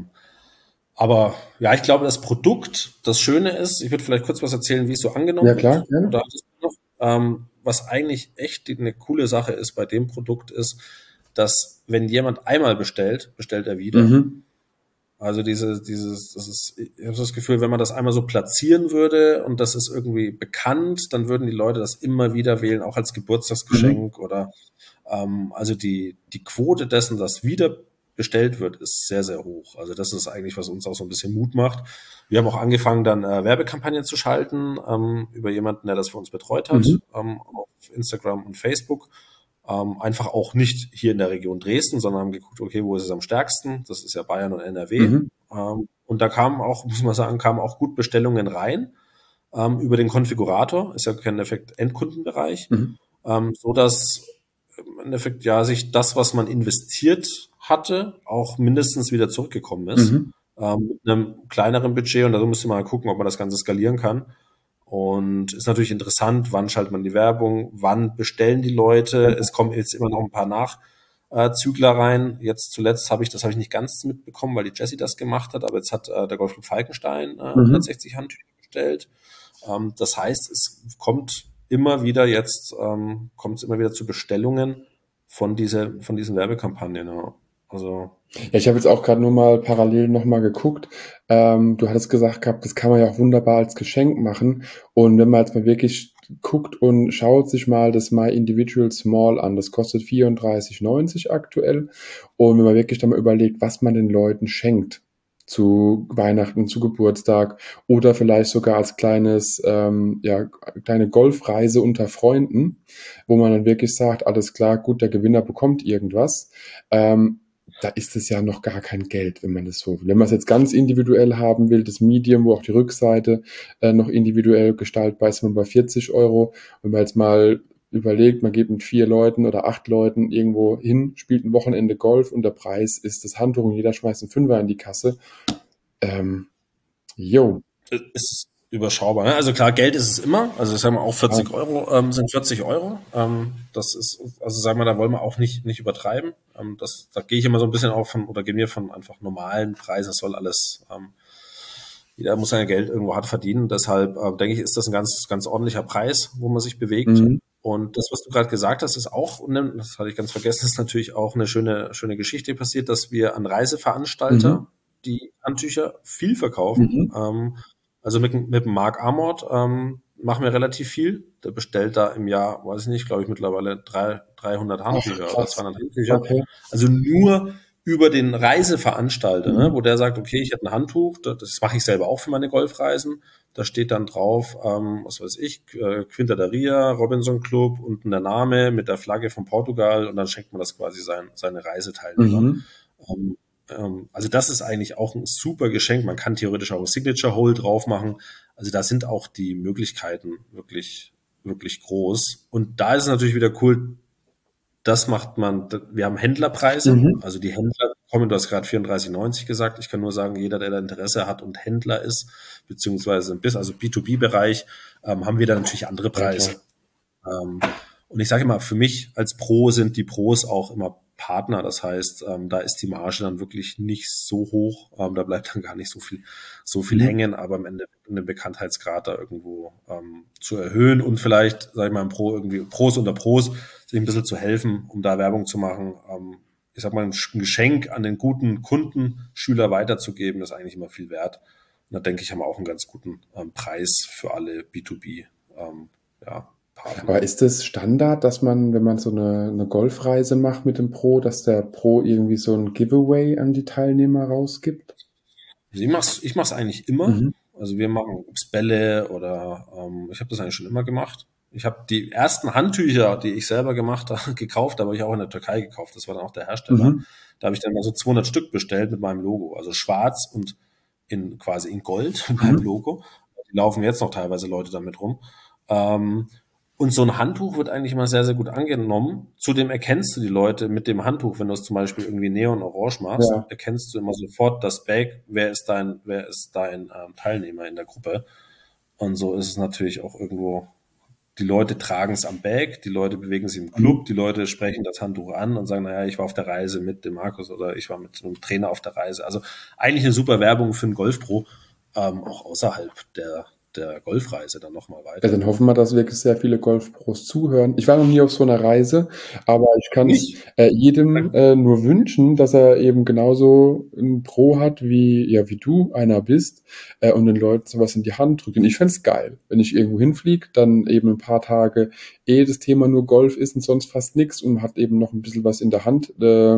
Aber ja, ich glaube, das Produkt, das Schöne ist, ich würde vielleicht kurz was erzählen, wie es so angenommen wird. Ja, klar. Oder noch, was eigentlich echt eine coole Sache ist bei dem Produkt ist, dass wenn jemand einmal bestellt, bestellt er wieder. Also ich habe das Gefühl, wenn man das einmal so platzieren würde und das ist irgendwie bekannt, dann würden die Leute das immer wieder wählen, auch als Geburtstagsgeschenk oder also die Quote dessen, dass wieder bestellt wird, ist sehr, sehr hoch. Also das ist eigentlich, was uns auch so ein bisschen Mut macht. Wir haben auch angefangen, dann Werbekampagnen zu schalten über jemanden, der das für uns betreut hat, auf Instagram und Facebook. Einfach auch nicht hier in der Region Dresden, sondern haben geguckt, okay, wo ist es am stärksten? Das ist ja Bayern und NRW. Und da kamen auch, muss man sagen, gut Bestellungen rein über den Konfigurator, ist ja kein Endeffekt Endkundenbereich, so dass im Endeffekt ja sich das, was man investiert hatte, auch mindestens wieder zurückgekommen ist. Mit einem kleineren Budget und da müsste man mal gucken, ob man das Ganze skalieren kann. Und ist natürlich interessant, wann schaltet man die Werbung, wann bestellen die Leute. Es kommen jetzt immer noch ein paar Nachzügler rein. Jetzt zuletzt habe ich nicht ganz mitbekommen, weil die Jessie das gemacht hat, aber jetzt hat der Golfclub Falkenstein 160 Handtücher bestellt. Das heißt, es kommt immer wieder zu Bestellungen von diesen Werbekampagnen. Ja. Also ja, ich habe jetzt auch gerade nur mal parallel nochmal geguckt. Du hattest gesagt gehabt, das kann man ja auch wunderbar als Geschenk machen. Und wenn man jetzt mal wirklich guckt und schaut sich mal das My Individual Small an, das kostet 34,90 aktuell. Und wenn man wirklich dann mal überlegt, was man den Leuten schenkt, zu Weihnachten, zu Geburtstag oder vielleicht sogar als kleine Golfreise unter Freunden, wo man dann wirklich sagt, alles klar, gut, der Gewinner bekommt irgendwas. Da ist es ja noch gar kein Geld, wenn man das so will. Wenn man es jetzt ganz individuell haben will, das Medium, wo auch die Rückseite noch individuell gestaltbar ist, sind wir bei 40 €. Wenn man jetzt mal überlegt, man geht mit 4 Leuten oder 8 Leuten irgendwo hin, spielt ein Wochenende Golf und der Preis ist das Handtuch und jeder schmeißt einen Fünfer in die Kasse. Jo. Ist überschaubar. Ne? Also klar, Geld ist es immer. Also sagen wir auch 40 € sind 40 €. Das ist, also sagen wir, da wollen wir auch nicht übertreiben. Da gehe ich immer so ein bisschen auch von, oder gehe mir von einfach normalen Preisen. Das soll alles, jeder muss sein Geld irgendwo hart verdienen. Deshalb denke ich, ist das ein ganz, ganz ordentlicher Preis, wo man sich bewegt. Mhm. Und das, was du gerade gesagt hast, ist auch, das hatte ich ganz vergessen, ist natürlich auch eine schöne Geschichte passiert, dass wir an Reiseveranstalter die Handtücher viel verkaufen. Also mit dem Mark Amort machen wir relativ viel. Der bestellt da im Jahr, weiß ich nicht, glaube ich mittlerweile 300 Handtücher oder 200 Handtücher. Okay. Also nur über den Reiseveranstalter, ne, wo der sagt, okay, ich hätte ein Handtuch, das mache ich selber auch für meine Golfreisen. Da steht dann drauf, was weiß ich, Quinta da Ria, Robinson Club, unten der Name mit der Flagge von Portugal und dann schenkt man das quasi seine Reiseteilnehmer. Also das ist eigentlich auch ein super Geschenk. Man kann theoretisch auch ein Signature Hole drauf machen. Also da sind auch die Möglichkeiten wirklich, wirklich groß. Und da ist es natürlich wieder cool, das macht man, wir haben Händlerpreise, also die Händler kommen, du hast gerade 34,90 gesagt, ich kann nur sagen, jeder, der da Interesse hat und Händler ist, beziehungsweise also B2B-Bereich, haben wir da natürlich andere Preise. Und ich sage immer, für mich als Pro sind die Pros auch immer Partner, das heißt, da ist die Marge dann wirklich nicht so hoch, da bleibt dann gar nicht so viel hängen, aber am Ende einen Bekanntheitsgrad da irgendwo zu erhöhen und vielleicht, sage ich mal, Pros unter Pros, sich ein bisschen zu helfen, um da Werbung zu machen. Ich sag mal, ein Geschenk an den guten Kunden, Schüler weiterzugeben, ist eigentlich immer viel wert. Und da denke ich, haben wir auch einen ganz guten Preis für alle B2B Partner. Aber ist es Standard, dass man, wenn man so eine Golfreise macht mit dem Pro, dass der Pro irgendwie so ein Giveaway an die Teilnehmer rausgibt? Also ich mach's eigentlich immer. Also wir machen Bälle oder ich habe das eigentlich schon immer gemacht. Ich habe die ersten Handtücher, die ich selber gekauft, aber ich auch in der Türkei gekauft. Das war dann auch der Hersteller. Da habe ich dann mal so 200 Stück bestellt mit meinem Logo. Also schwarz und quasi in Gold mit meinem Logo. Die laufen jetzt noch teilweise Leute damit rum. Und so ein Handtuch wird eigentlich immer sehr, sehr gut angenommen. Zudem erkennst du die Leute mit dem Handtuch, wenn du es zum Beispiel irgendwie neon-orange machst, erkennst du immer sofort das Bag, wer ist dein Teilnehmer in der Gruppe. Und so ist es natürlich auch irgendwo, die Leute tragen es am Bag, die Leute bewegen sich im Club, die Leute sprechen das Handtuch an und sagen, naja, ich war auf der Reise mit dem Markus oder ich war mit einem Trainer auf der Reise. Also eigentlich eine super Werbung für einen Golfpro, auch außerhalb der Golfreise dann nochmal weiter. Also dann hoffen wir, dass wirklich sehr viele Golfpros zuhören. Ich war noch nie auf so einer Reise, aber ich kann es jedem nur wünschen, dass er eben genauso einen Pro hat, wie du einer bist, und den Leuten sowas in die Hand drückt. Und ich fänd's geil, wenn ich irgendwo hinfliege, dann eben ein paar Tage das Thema nur Golf ist und sonst fast nichts und man hat eben noch ein bisschen was in der Hand.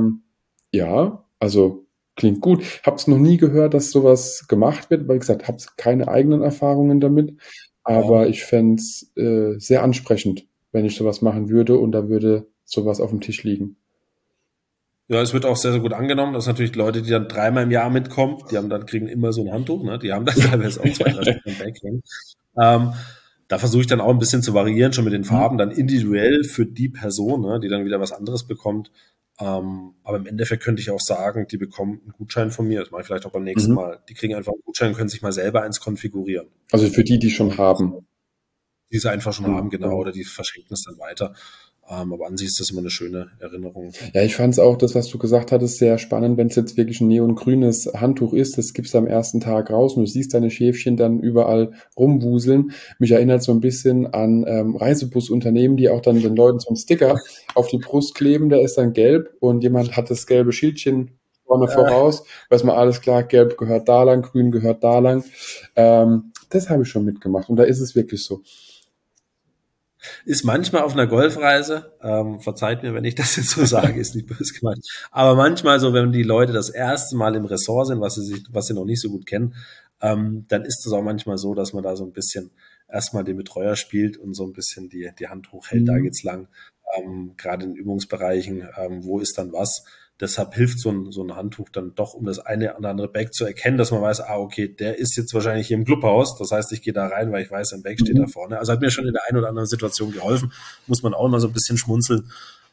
Also klingt gut. Hab's noch nie gehört, dass sowas gemacht wird, weil, wie gesagt, hab's keine eigenen Erfahrungen damit. Aber ich fänd's sehr ansprechend, wenn ich sowas machen würde und da würde sowas auf dem Tisch liegen. Ja, es wird auch sehr, sehr gut angenommen. Das sind natürlich Leute, die dann 3-mal im Jahr mitkommen. Kriegen immer so ein Handtuch, ne? Die haben dann teilweise auch 2, 3 Stück im Bag hängen. Da versuche ich dann auch ein bisschen zu variieren, schon mit den Farben, dann individuell für die Person, ne, die dann wieder was anderes bekommt. Aber im Endeffekt könnte ich auch sagen, die bekommen einen Gutschein von mir. Das mache ich vielleicht auch beim nächsten Mal. Die kriegen einfach einen Gutschein und können sich mal selber eins konfigurieren. Also für die schon haben. Die es einfach schon haben, genau, oder die verschenken es dann weiter. Aber an sich ist das immer eine schöne Erinnerung. Ja, ich fand es auch, das, was du gesagt hattest, sehr spannend, wenn es jetzt wirklich ein neongrünes Handtuch ist. Das gibst du am ersten Tag raus und du siehst deine Schäfchen dann überall rumwuseln. Mich erinnert so ein bisschen an Reisebusunternehmen, die auch dann den Leuten so einen Sticker auf die Brust kleben. Der ist dann gelb und jemand hat das gelbe Schildchen vorne voraus. Weiß man, alles klar, gelb gehört da lang, grün gehört da lang. Das habe ich schon mitgemacht und da ist es wirklich so. Ist manchmal auf einer Golfreise, verzeiht mir, wenn ich das jetzt so sage, ist nicht böse gemeint, aber manchmal so, wenn die Leute das erste Mal im Ressort sind, was sie noch nicht so gut kennen, dann ist es auch manchmal so, dass man da so ein bisschen erstmal den Betreuer spielt und so ein bisschen die Hand hochhält, da geht's lang, gerade in Übungsbereichen, wo ist dann was. Deshalb hilft so ein Handtuch dann doch, um das eine oder andere Bag zu erkennen, dass man weiß, okay, der ist jetzt wahrscheinlich hier im Clubhaus. Das heißt, ich gehe da rein, weil ich weiß, ein Bag steht da vorne. Also hat mir schon in der einen oder anderen Situation geholfen. Muss man auch immer so ein bisschen schmunzeln.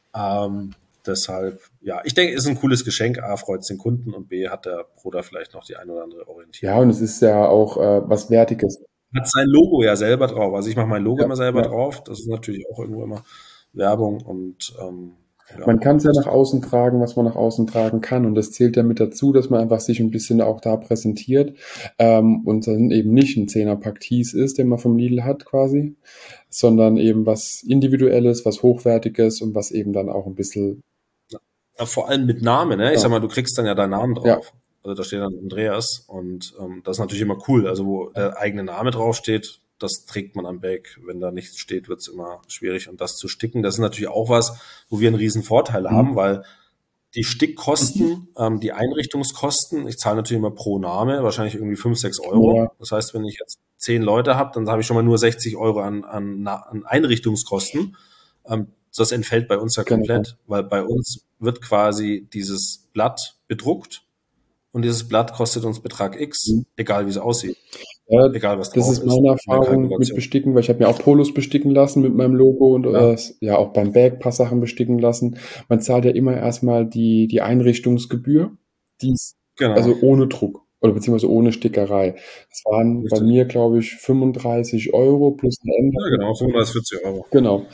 Deshalb, ja, ich denke, ist ein cooles Geschenk. A, freut es den Kunden und B, hat der Bruder vielleicht noch die eine oder andere Orientierung. Ja, und es ist ja auch was Wertiges. Hat sein Logo ja selber drauf. Also ich mache mein Logo Ja, immer selber ja. drauf. Das ist natürlich auch irgendwo immer Werbung und ja. Man kann es ja nach außen tragen, was man nach außen tragen kann. Und das zählt ja mit dazu, dass man einfach sich ein bisschen auch da präsentiert und dann eben nicht ein Zehnerpack Tees ist, den man vom Lidl hat quasi, sondern eben was Individuelles, was Hochwertiges und was eben dann auch ein bisschen, Ja, vor allem mit Namen, ne? Ich Ja. sag mal, du kriegst dann ja deinen Namen drauf. Ja. Also da steht dann Andreas und das ist natürlich immer cool. Also wo der eigene Name draufsteht, das trägt man am Bag. Wenn da nichts steht, wird's immer schwierig. Und das zu sticken, das ist natürlich auch was, wo wir einen riesen Vorteil haben, weil die Stickkosten, die Einrichtungskosten, ich zahle natürlich immer pro Name, wahrscheinlich irgendwie 5, 6 Euro. Ja. Das heißt, wenn ich jetzt 10 Leute habe, dann habe ich schon mal nur 60 Euro an Einrichtungskosten. Das entfällt bei uns ja Genau. komplett, weil bei uns wird quasi dieses Blatt bedruckt und dieses Blatt kostet uns Betrag X, egal wie es aussieht, Ja, egal was das drauf ist meine Erfahrung mit Kalkulation. Besticken, weil ich habe mir auch Polos besticken lassen mit meinem Logo und Ja. ja auch beim Bag ein paar Sachen besticken lassen. Man zahlt ja immer erstmal die Einrichtungsgebühr, die ist Genau, also ohne Druck oder beziehungsweise ohne Stickerei. Das waren bei richtig. mir, glaube ich, 35 Euro plus ein Ende. Ja, genau, 35, 40 Euro. Genau.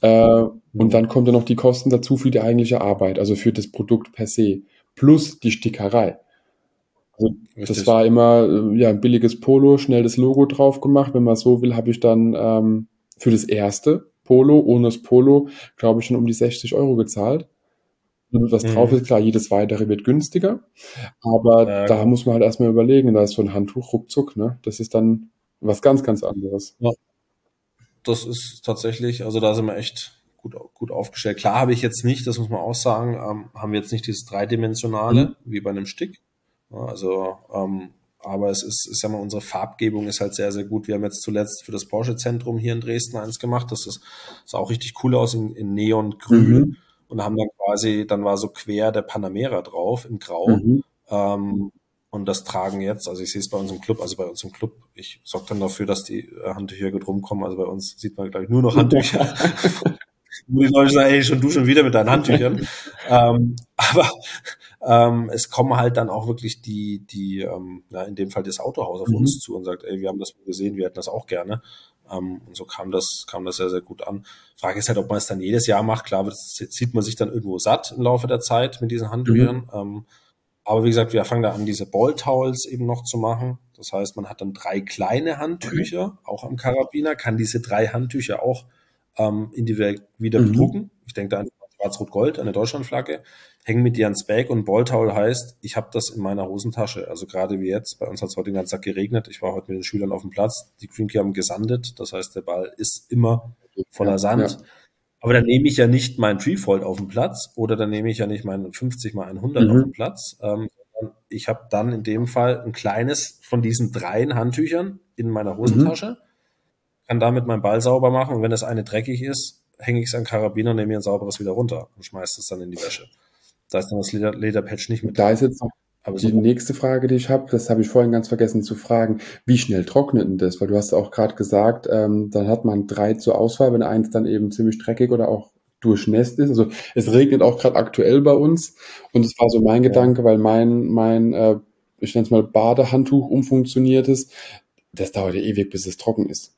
Und dann kommt dann noch die Kosten dazu für die eigentliche Arbeit, also für das Produkt per se, plus die Stickerei. Also das Richtig. war immer ja ein billiges Polo, schnell das Logo drauf gemacht. Wenn man so will, habe ich dann für das erste Polo, ohne das Polo, glaube ich, schon um die 60 Euro gezahlt. Und was drauf ist, klar, jedes weitere wird günstiger. Aber Ja, da genau. muss man halt erstmal überlegen, da ist so ein Handtuch ruckzuck, ne? Das ist dann was ganz, ganz anderes. Ja. Das ist tatsächlich, also da sind wir echt gut aufgestellt. Klar habe ich jetzt nicht, das muss man auch sagen, haben wir jetzt nicht dieses Dreidimensionale wie bei einem Stick. Ja, also, aber ich sag mal, unsere Farbgebung ist halt sehr, sehr gut. Wir haben jetzt zuletzt für das Porsche-Zentrum hier in Dresden eins gemacht. Das sah auch richtig cool aus in Neongrün und haben dann war so quer der Panamera drauf in Grau. Und das tragen jetzt, also ich sehe es bei uns im Club, ich sorge dann dafür, dass die Handtücher gut rumkommen. Also bei uns sieht man, glaube ich, nur noch Handtücher. Wo die Leute sagen, ey, du schon wieder mit deinen Handtüchern. Aber es kommen halt dann auch wirklich in dem Fall das Autohaus auf uns zu und sagt, ey, wir haben das gesehen, wir hätten das auch gerne. Und so kam das sehr, sehr gut an. Frage ist halt, ob man es dann jedes Jahr macht. Klar, sieht man sich dann irgendwo satt im Laufe der Zeit mit diesen Handtüchern. Aber wie gesagt, wir fangen da an, diese Ball-Towels eben noch zu machen. Das heißt, man hat dann 3 kleine Handtücher, auch am Karabiner, kann diese 3 Handtücher auch individuell wieder bedrucken. Ich denke da an Schwarz-Rot-Gold, eine Deutschlandflagge, hängen mit dir ans Bag und Ball-Towel heißt, ich habe das in meiner Hosentasche. Also gerade wie jetzt, bei uns hat es heute den ganzen Tag geregnet. Ich war heute mit den Schülern auf dem Platz. Die Green Key haben gesandet. Das heißt, der Ball ist immer voller Sand. Ja. Aber dann nehme ich ja nicht meinen Trefold auf den Platz oder dann nehme ich ja nicht meinen 50 mal 100 auf den Platz. Ich habe dann in dem Fall ein kleines von diesen 3 Handtüchern in meiner Hosentasche, kann damit meinen Ball sauber machen und wenn das eine dreckig ist, hänge ich es an Karabiner und nehme mir ein sauberes wieder runter und schmeiße es dann in die Wäsche. Da ist dann das Lederpatch nicht mit. Da ist jetzt noch Aber die so, nächste Frage, die ich habe, das habe ich vorhin ganz vergessen zu fragen. Wie schnell trocknet denn das? Weil du hast auch gerade gesagt, dann hat man 3 zur Auswahl, wenn eins dann eben ziemlich dreckig oder auch durchnässt ist. Also es regnet auch gerade aktuell bei uns und es war so mein Gedanke, weil mein ich nenne es mal Badehandtuch umfunktioniert ist. Das dauert ja ewig, bis es trocken ist.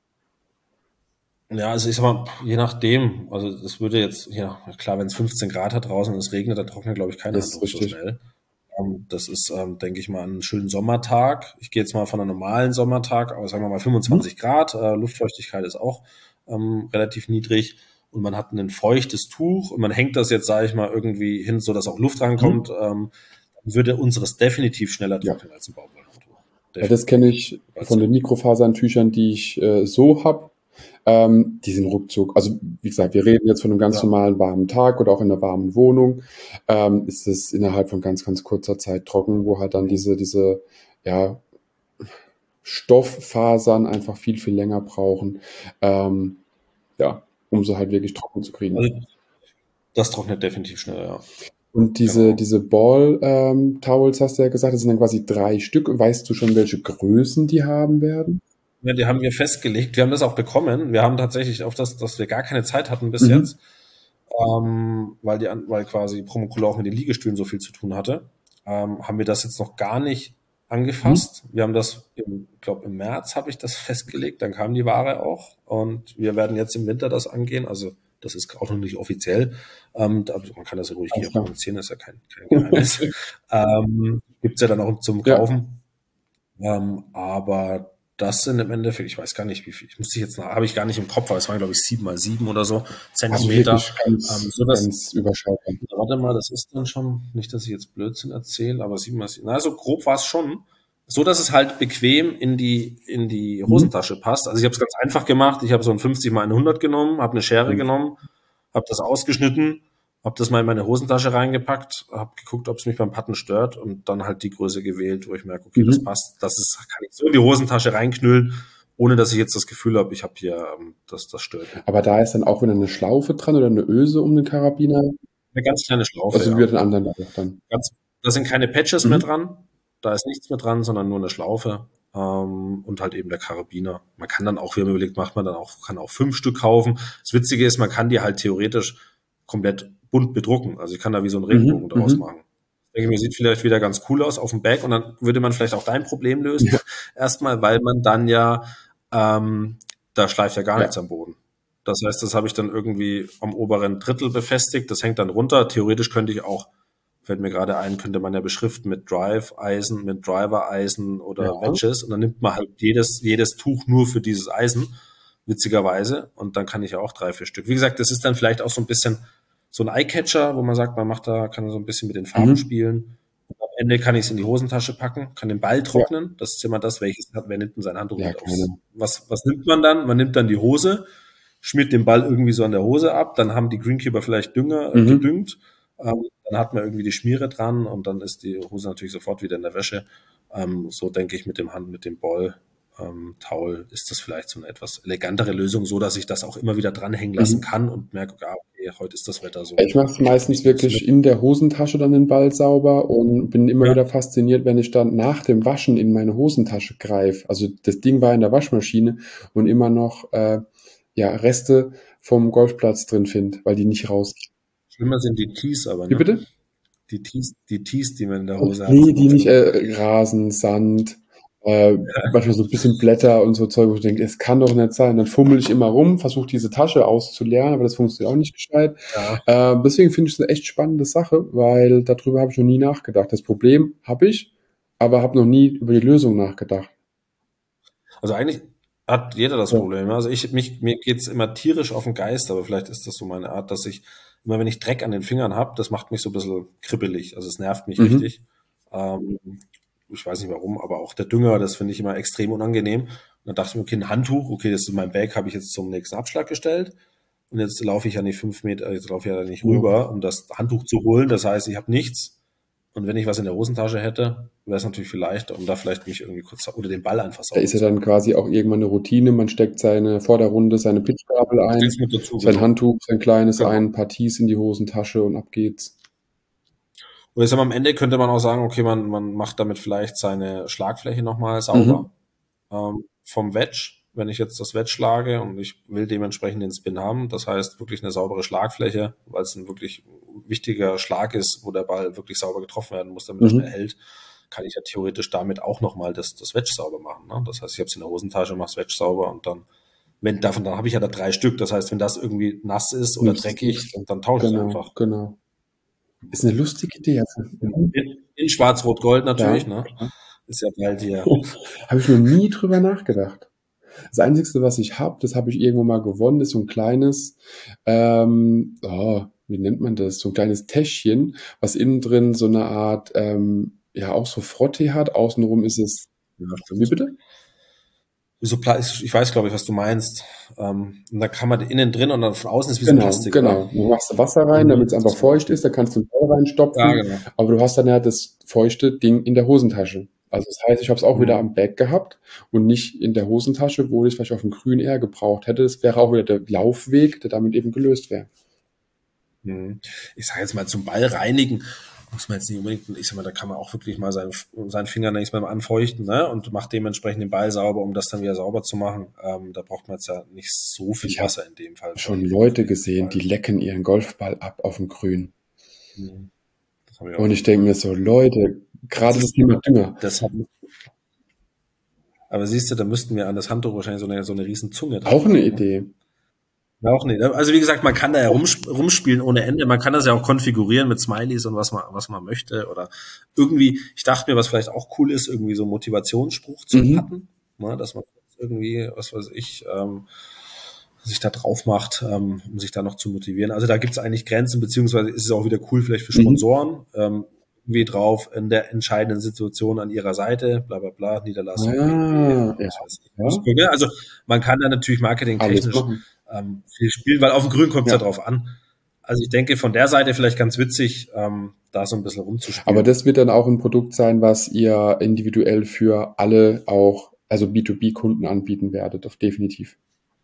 ja, also ich sag mal, je nachdem, also das würde jetzt, ja klar, wenn es 15 Grad hat draußen und es regnet, dann trocknet, glaube ich, kein Das ist Handtuch so richtig. schnell. Das ist, denke ich mal, ein schöner Sommertag. Ich gehe jetzt mal von einem normalen Sommertag aus, sagen wir mal 25 Grad. Luftfeuchtigkeit ist auch relativ niedrig und man hat ein feuchtes Tuch und man hängt das jetzt, sage ich mal, irgendwie hin, so dass auch Luft rankommt. Dann würde unseres definitiv schneller trocknen als ein Baumwollhandtuch. Ja, das kenne ich von den Mikrofasern-Tüchern, die ich so habe. Die sind ruckzuck. Also wie gesagt, wir reden jetzt von einem ganz Ja. normalen warmen Tag oder auch in einer warmen Wohnung. Ist es innerhalb von ganz, ganz kurzer Zeit trocken, wo halt dann diese ja, Stofffasern einfach viel, viel länger brauchen, ähm, ja, um sie halt wirklich trocken zu kriegen. Also das trocknet definitiv schneller, ja. Und Genau. diese Ball-Towels, hast du ja gesagt, das sind dann quasi 3 Stück. Weißt du schon, welche Größen die haben werden? Ja, die haben wir festgelegt. Wir haben das auch bekommen. Wir haben tatsächlich auf das, dass wir gar keine Zeit hatten bis Mhm. jetzt, weil quasi Promocolo auch mit den Liegestühlen so viel zu tun hatte, haben wir das jetzt noch gar nicht angefasst. Wir haben das, ich glaube, im März habe ich das festgelegt. Dann kam die Ware auch und wir werden jetzt im Winter das angehen. Also das ist auch noch nicht offiziell. Man kann das ja ruhig hier Alles klar. kommunizieren, das ist ja kein Geheimnis. Gibt's ja dann auch zum Ja. Kaufen. Aber das sind im Endeffekt, ich weiß gar nicht, wie viel, habe ich gar nicht im Kopf, aber es waren, glaube ich, 7 mal 7 oder so Also Zentimeter. wirklich ganz überschaubar. Warte mal, das ist dann schon, nicht, dass ich jetzt Blödsinn erzähle, aber 7 mal 7, na, so grob war es schon. So, dass es halt bequem in die Hosentasche passt. Also ich habe es ganz einfach gemacht. Ich habe so ein 50 mal 100 genommen, habe eine Schere genommen, habe das ausgeschnitten, habe das mal in meine Hosentasche reingepackt, habe geguckt, ob es mich beim Patten stört und dann halt die Größe gewählt, wo ich merke, okay, das passt. Kann ich so in die Hosentasche reinknüllen, ohne dass ich jetzt das Gefühl habe, ich habe hier, das stört mich. Aber da ist dann auch wieder eine Schlaufe dran oder eine Öse um den Karabiner. Eine ganz kleine Schlaufe, Also wie ja. bei den anderen auch dann. Da sind keine Patches mehr dran, da ist nichts mehr dran, sondern nur eine Schlaufe. Und halt eben der Karabiner. Man kann dann auch, wie man überlegt, kann auch 5 Stück kaufen. Das Witzige ist, man kann die halt theoretisch komplett bunt bedrucken. Also ich kann da wie so einen Regenbogen draus machen. Ich denke mir, sieht vielleicht wieder ganz cool aus auf dem Bag und dann würde man vielleicht auch dein Problem lösen. Ja. Erstmal, weil man dann ja, da schleift ja gar Ja. nichts am Boden. Das heißt, das habe ich dann irgendwie am oberen Drittel befestigt. Das hängt dann runter. Theoretisch könnte ich auch, fällt mir gerade ein, könnte man ja beschriften mit Drive-Eisen, mit Driver-Eisen oder Ja. Wedges. Und dann nimmt man halt jedes Tuch nur für dieses Eisen, witzigerweise. Und dann kann ich ja auch 3, 4 Stück. Wie gesagt, das ist dann vielleicht auch so ein bisschen so ein Eye-Catcher, wo man sagt, kann so ein bisschen mit den Farben spielen. Und am Ende kann ich es in die Hosentasche packen, kann den Ball trocknen. Das ist immer das, welches hat, wer nimmt denn sein Handtuch Ja, mit aus? keine. Was nimmt man dann? Man nimmt dann die Hose, schmiert den Ball irgendwie so an der Hose ab, dann haben die Greenkeeper vielleicht Dünger gedüngt, dann hat man irgendwie die Schmiere dran und dann ist die Hose natürlich sofort wieder in der Wäsche. So denke ich mit dem Ball Towel ist das vielleicht so eine etwas elegantere Lösung, so dass ich das auch immer wieder dranhängen lassen kann und merke, okay, heute ist das Wetter so. Ich mache es meistens wirklich in der Hosentasche dann den Ball sauber und bin immer wieder fasziniert, wenn ich dann nach dem Waschen in meine Hosentasche greife. Also das Ding war in der Waschmaschine und immer noch Reste vom Golfplatz drin finde, weil die nicht raus. Schlimmer sind die Tees aber, Wie ne? bitte? Die Tees, die man in der Hose hat. Nee, die nicht Rasen, Sand, manchmal so ein bisschen Blätter und so Zeug, wo ich denke, es kann doch nicht sein. Dann fummel ich immer rum, versuche diese Tasche auszuleeren, aber das funktioniert auch nicht gescheit. Ja. Deswegen finde ich es eine echt spannende Sache, weil darüber habe ich noch nie nachgedacht. Das Problem habe ich, aber habe noch nie über die Lösung nachgedacht. Also eigentlich hat jeder das Ja. Problem. Also mir geht's immer tierisch auf den Geist, aber vielleicht ist das so meine Art, dass ich immer, wenn ich Dreck an den Fingern habe, das macht mich so ein bisschen kribbelig. Also es nervt mich richtig. Ich weiß nicht warum, aber auch der Dünger, das finde ich immer extrem unangenehm. Und dann dachte ich mir, okay, ein Handtuch, okay, das ist mein Bag, habe ich jetzt zum nächsten Abschlag gestellt. Und jetzt laufe ich ja nicht 5 Meter, jetzt laufe ich ja nicht rüber, um das Handtuch zu holen. Das heißt, ich habe nichts. Und wenn ich was in der Hosentasche hätte, wäre es natürlich viel leichter, um da vielleicht mich irgendwie kurz oder den Ball einfach Da sauber ist ja zu dann quasi auch irgendwann eine Routine. Man steckt vor der Runde seine Pitchgabel ein, Kriegst mit dazu, sein genau. Handtuch, sein kleines Genau. ein, ein paar Tees in die Hosentasche und ab geht's. Und jetzt am Ende könnte man auch sagen, okay, man macht damit vielleicht seine Schlagfläche nochmal sauber. Vom Wedge, wenn ich jetzt das Wedge schlage und ich will dementsprechend den Spin haben, das heißt wirklich eine saubere Schlagfläche, weil es ein wirklich wichtiger Schlag ist, wo der Ball wirklich sauber getroffen werden muss, damit er schnell hält, kann ich ja theoretisch damit auch nochmal das Wedge sauber machen. Ne? Das heißt, ich habe es in der Hosentasche, mache das Wedge sauber und dann, dann habe ich ja da 3 Stück. Das heißt, wenn das irgendwie nass ist oder dreckig, dann tausche ich es einfach. Genau. Ist eine lustige Idee. In Schwarz-Rot-Gold natürlich, Ja. ne? Ist ja bald hier. Habe ich noch nie drüber nachgedacht. Das Einzige, was ich habe, das habe ich irgendwo mal gewonnen, ist so ein kleines, wie nennt man das? So ein kleines Täschchen, was innen drin so eine Art, auch so Frottee hat. Außenrum ist es, Ja, wie bitte? so ich weiß, glaube ich, was du meinst. Und dann kann man innen drin und dann von außen ist wie so Genau, Plastik, genau. oder? Du machst da Wasser rein, damit es einfach Das war feucht gut. ist, da kannst du einen Ball Ja, reinstopfen, genau. aber du hast dann ja das feuchte Ding in der Hosentasche. Also das heißt, ich habe es auch wieder Mhm. am Bag gehabt und nicht in der Hosentasche, wo ich es vielleicht auf dem Grün eher gebraucht hätte. Das wäre auch wieder der Laufweg, der damit eben gelöst wäre. Mhm. Ich sage jetzt mal, zum Ball reinigen muss man jetzt nicht unbedingt, ich sag mal, da kann man auch wirklich mal seinen Finger nächstes Mal anfeuchten, ne? Und macht dementsprechend den Ball sauber, um das dann wieder sauber zu machen. Da braucht man jetzt ja nicht so viel Ich habe Wasser in dem Fall schon für Leute diesen gesehen, Ball. die lecken ihren Golfball ab auf dem Grün. Mhm. Das habe ich auch Und ich schon denke mir gehört. so, Leute, Das gerade das ist, Thema Dünger. das hat, aber siehst du, da müssten wir an das Handtuch wahrscheinlich so eine riesen Zunge dran Auch eine machen, ne? Idee. Ja, auch nicht. Also wie gesagt, man kann da ja rumspielen ohne Ende. Man kann das ja auch konfigurieren mit Smileys und was man möchte. Oder irgendwie, ich dachte mir, was vielleicht auch cool ist, irgendwie so einen Motivationsspruch zu Mhm. pappen. Ne, dass man irgendwie, was weiß ich, sich da drauf macht, um sich da noch zu motivieren. Also da gibt es eigentlich Grenzen, beziehungsweise ist es auch wieder cool vielleicht für Mhm. Sponsoren. Irgendwie drauf in der entscheidenden Situation an ihrer Seite, bla bla bla, Niederlassung BMW, Ah, ja, was weiß ich. ja, Ja, also man kann da natürlich alles marketingtechnisch machen. viel spielen, weil auf dem Grün kommt es ja Ja. drauf an. Also ich denke von der Seite vielleicht ganz witzig, da so ein bisschen Aber rumzuspielen. das wird dann auch ein Produkt sein, was ihr individuell für alle auch, also B2B-Kunden anbieten werdet, auf definitiv.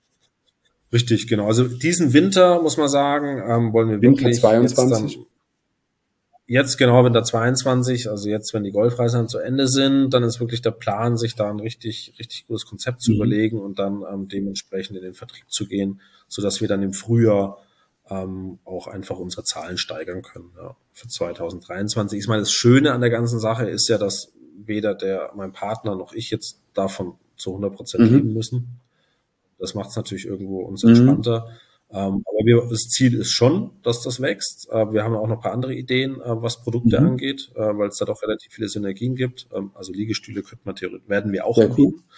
Richtig, genau. Also diesen Winter, muss man sagen, wollen wir Winter wirklich jetzt 22. dann jetzt genau, wenn der 22, also jetzt, wenn die Golfreisen dann zu Ende sind, dann ist wirklich der Plan, sich da ein richtig gutes Konzept zu Mhm. überlegen und dann dementsprechend in den Vertrieb zu gehen, sodass wir dann im Frühjahr auch einfach unsere Zahlen steigern können, ja, für 2023. Ich meine, das Schöne an der ganzen Sache ist ja, dass weder mein Partner noch ich jetzt davon zu 100% leben Mhm. müssen. Das macht es natürlich irgendwo uns Mhm. entspannter. Aber das Ziel ist schon, dass das wächst. Wir haben auch noch ein paar andere Ideen, was Produkte Mhm. angeht, weil es da doch relativ viele Synergien gibt. Also Liegestühle könnte man werden wir auch Sehr cool. anbieten.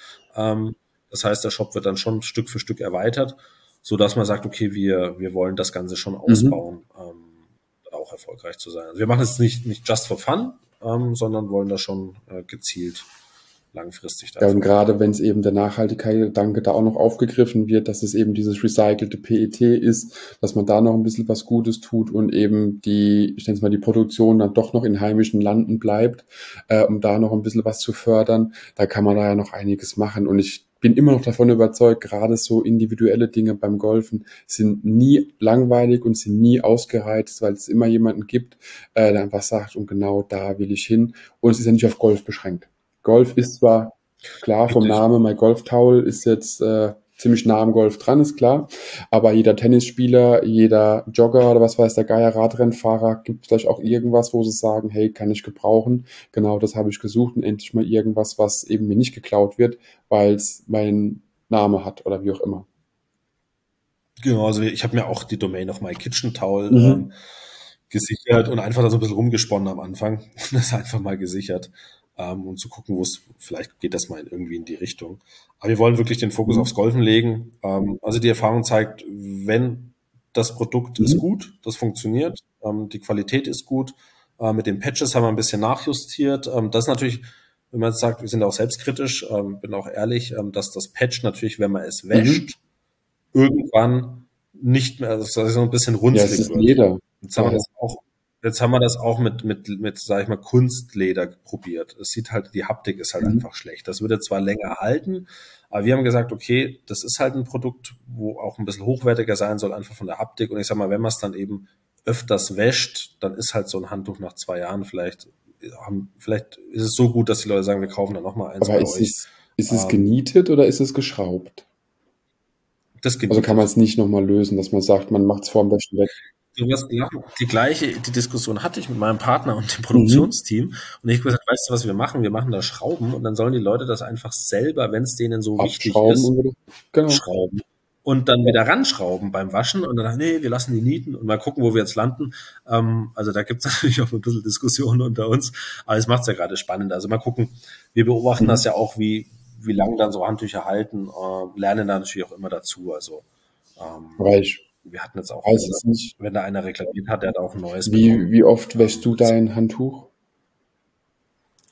Das heißt, der Shop wird dann schon Stück für Stück erweitert, so dass man sagt, okay, wir wollen das Ganze schon Mhm. ausbauen, auch erfolgreich zu sein. Also wir machen es nicht just for fun, sondern wollen da schon gezielt langfristig da Ja, und erfolgreich gerade werden. wenn es eben der Nachhaltigkeitsgedanke da auch noch aufgegriffen wird, dass es eben dieses recycelte PET ist, dass man da noch ein bisschen was Gutes tut und eben ich nenne es mal, die Produktion dann doch noch in heimischen Landen bleibt, um da noch ein bisschen was zu fördern, da kann man da ja noch einiges machen. Und ich bin immer noch davon überzeugt, gerade so individuelle Dinge beim Golfen sind nie langweilig und sind nie ausgereizt, weil es immer jemanden gibt, der einfach sagt, und genau da will ich hin. Und es ist ja nicht auf Golf beschränkt. Golf ist zwar klar vom Richtig. Namen, My Golf Towel ist jetzt ziemlich nah am Golf dran, ist klar. Aber jeder Tennisspieler, jeder Jogger oder was weiß der Geier, Radrennfahrer, gibt vielleicht auch irgendwas, wo sie sagen, hey, kann ich gebrauchen. Genau das habe ich gesucht und endlich mal irgendwas, was eben mir nicht geklaut wird, weil es meinen Name hat oder wie auch immer. Genau, also ich habe mir auch die Domain auf My Kitchen Towel Mhm. gesichert und einfach da so ein bisschen rumgesponnen am Anfang und das einfach mal gesichert, um zu gucken, vielleicht geht das mal irgendwie in die Richtung. Aber wir wollen wirklich den Fokus aufs Mhm. Golfen legen. Also die Erfahrung zeigt, wenn das Produkt ist Mhm. gut, das funktioniert, die Qualität ist gut. Mit den Patches haben wir ein bisschen nachjustiert. Das ist natürlich, wenn man jetzt sagt, wir sind auch selbstkritisch, bin auch ehrlich, dass das Patch natürlich, wenn man es Mhm. wäscht, irgendwann nicht mehr, also dass es so ein bisschen Ja, es runzlig ist wird. Leder. Jetzt haben wir Daher. das auch, jetzt haben wir das auch sag ich mal, Kunstleder probiert. Es sieht halt, die Haptik ist halt Mhm. einfach schlecht. Das würde zwar länger halten, aber wir haben gesagt, okay, das ist halt ein Produkt, wo auch ein bisschen hochwertiger sein soll, einfach von der Haptik. Und ich sag mal, wenn man es dann eben öfters wäscht, dann ist halt so ein Handtuch nach 2 Jahren vielleicht ist es so gut, dass die Leute sagen, wir kaufen dann nochmal eins Aber bei euch. ist es Ähm, genietet oder ist es geschraubt? das Also kann man genietet. es nicht nochmal lösen, dass man sagt, man macht es vorm Wäschen weg. Du wirst lachen. Die Diskussion hatte ich mit meinem Partner und dem Mhm. Produktionsteam. Und ich habe gesagt, weißt du, was wir machen? Wir machen da Schrauben und dann sollen die Leute das einfach selber, wenn es denen so wichtig Abschrauben ist, und wieder. Genau. schrauben. Und dann Ja. wieder ranschrauben beim Waschen und dann, nee, wir lassen die nieten und mal gucken, wo wir jetzt landen. Also da gibt es natürlich auch ein bisschen Diskussionen unter uns, aber es macht es ja gerade spannend. Also mal gucken, wir beobachten das Mhm. ja auch, wie lange dann so Handtücher halten, lernen da natürlich auch immer dazu. Also Aber ich wir hatten jetzt auch, weiß es nicht. wenn da einer reklamiert hat, der hat auch ein neues bekommen. Wie oft wäschst du dein Handtuch?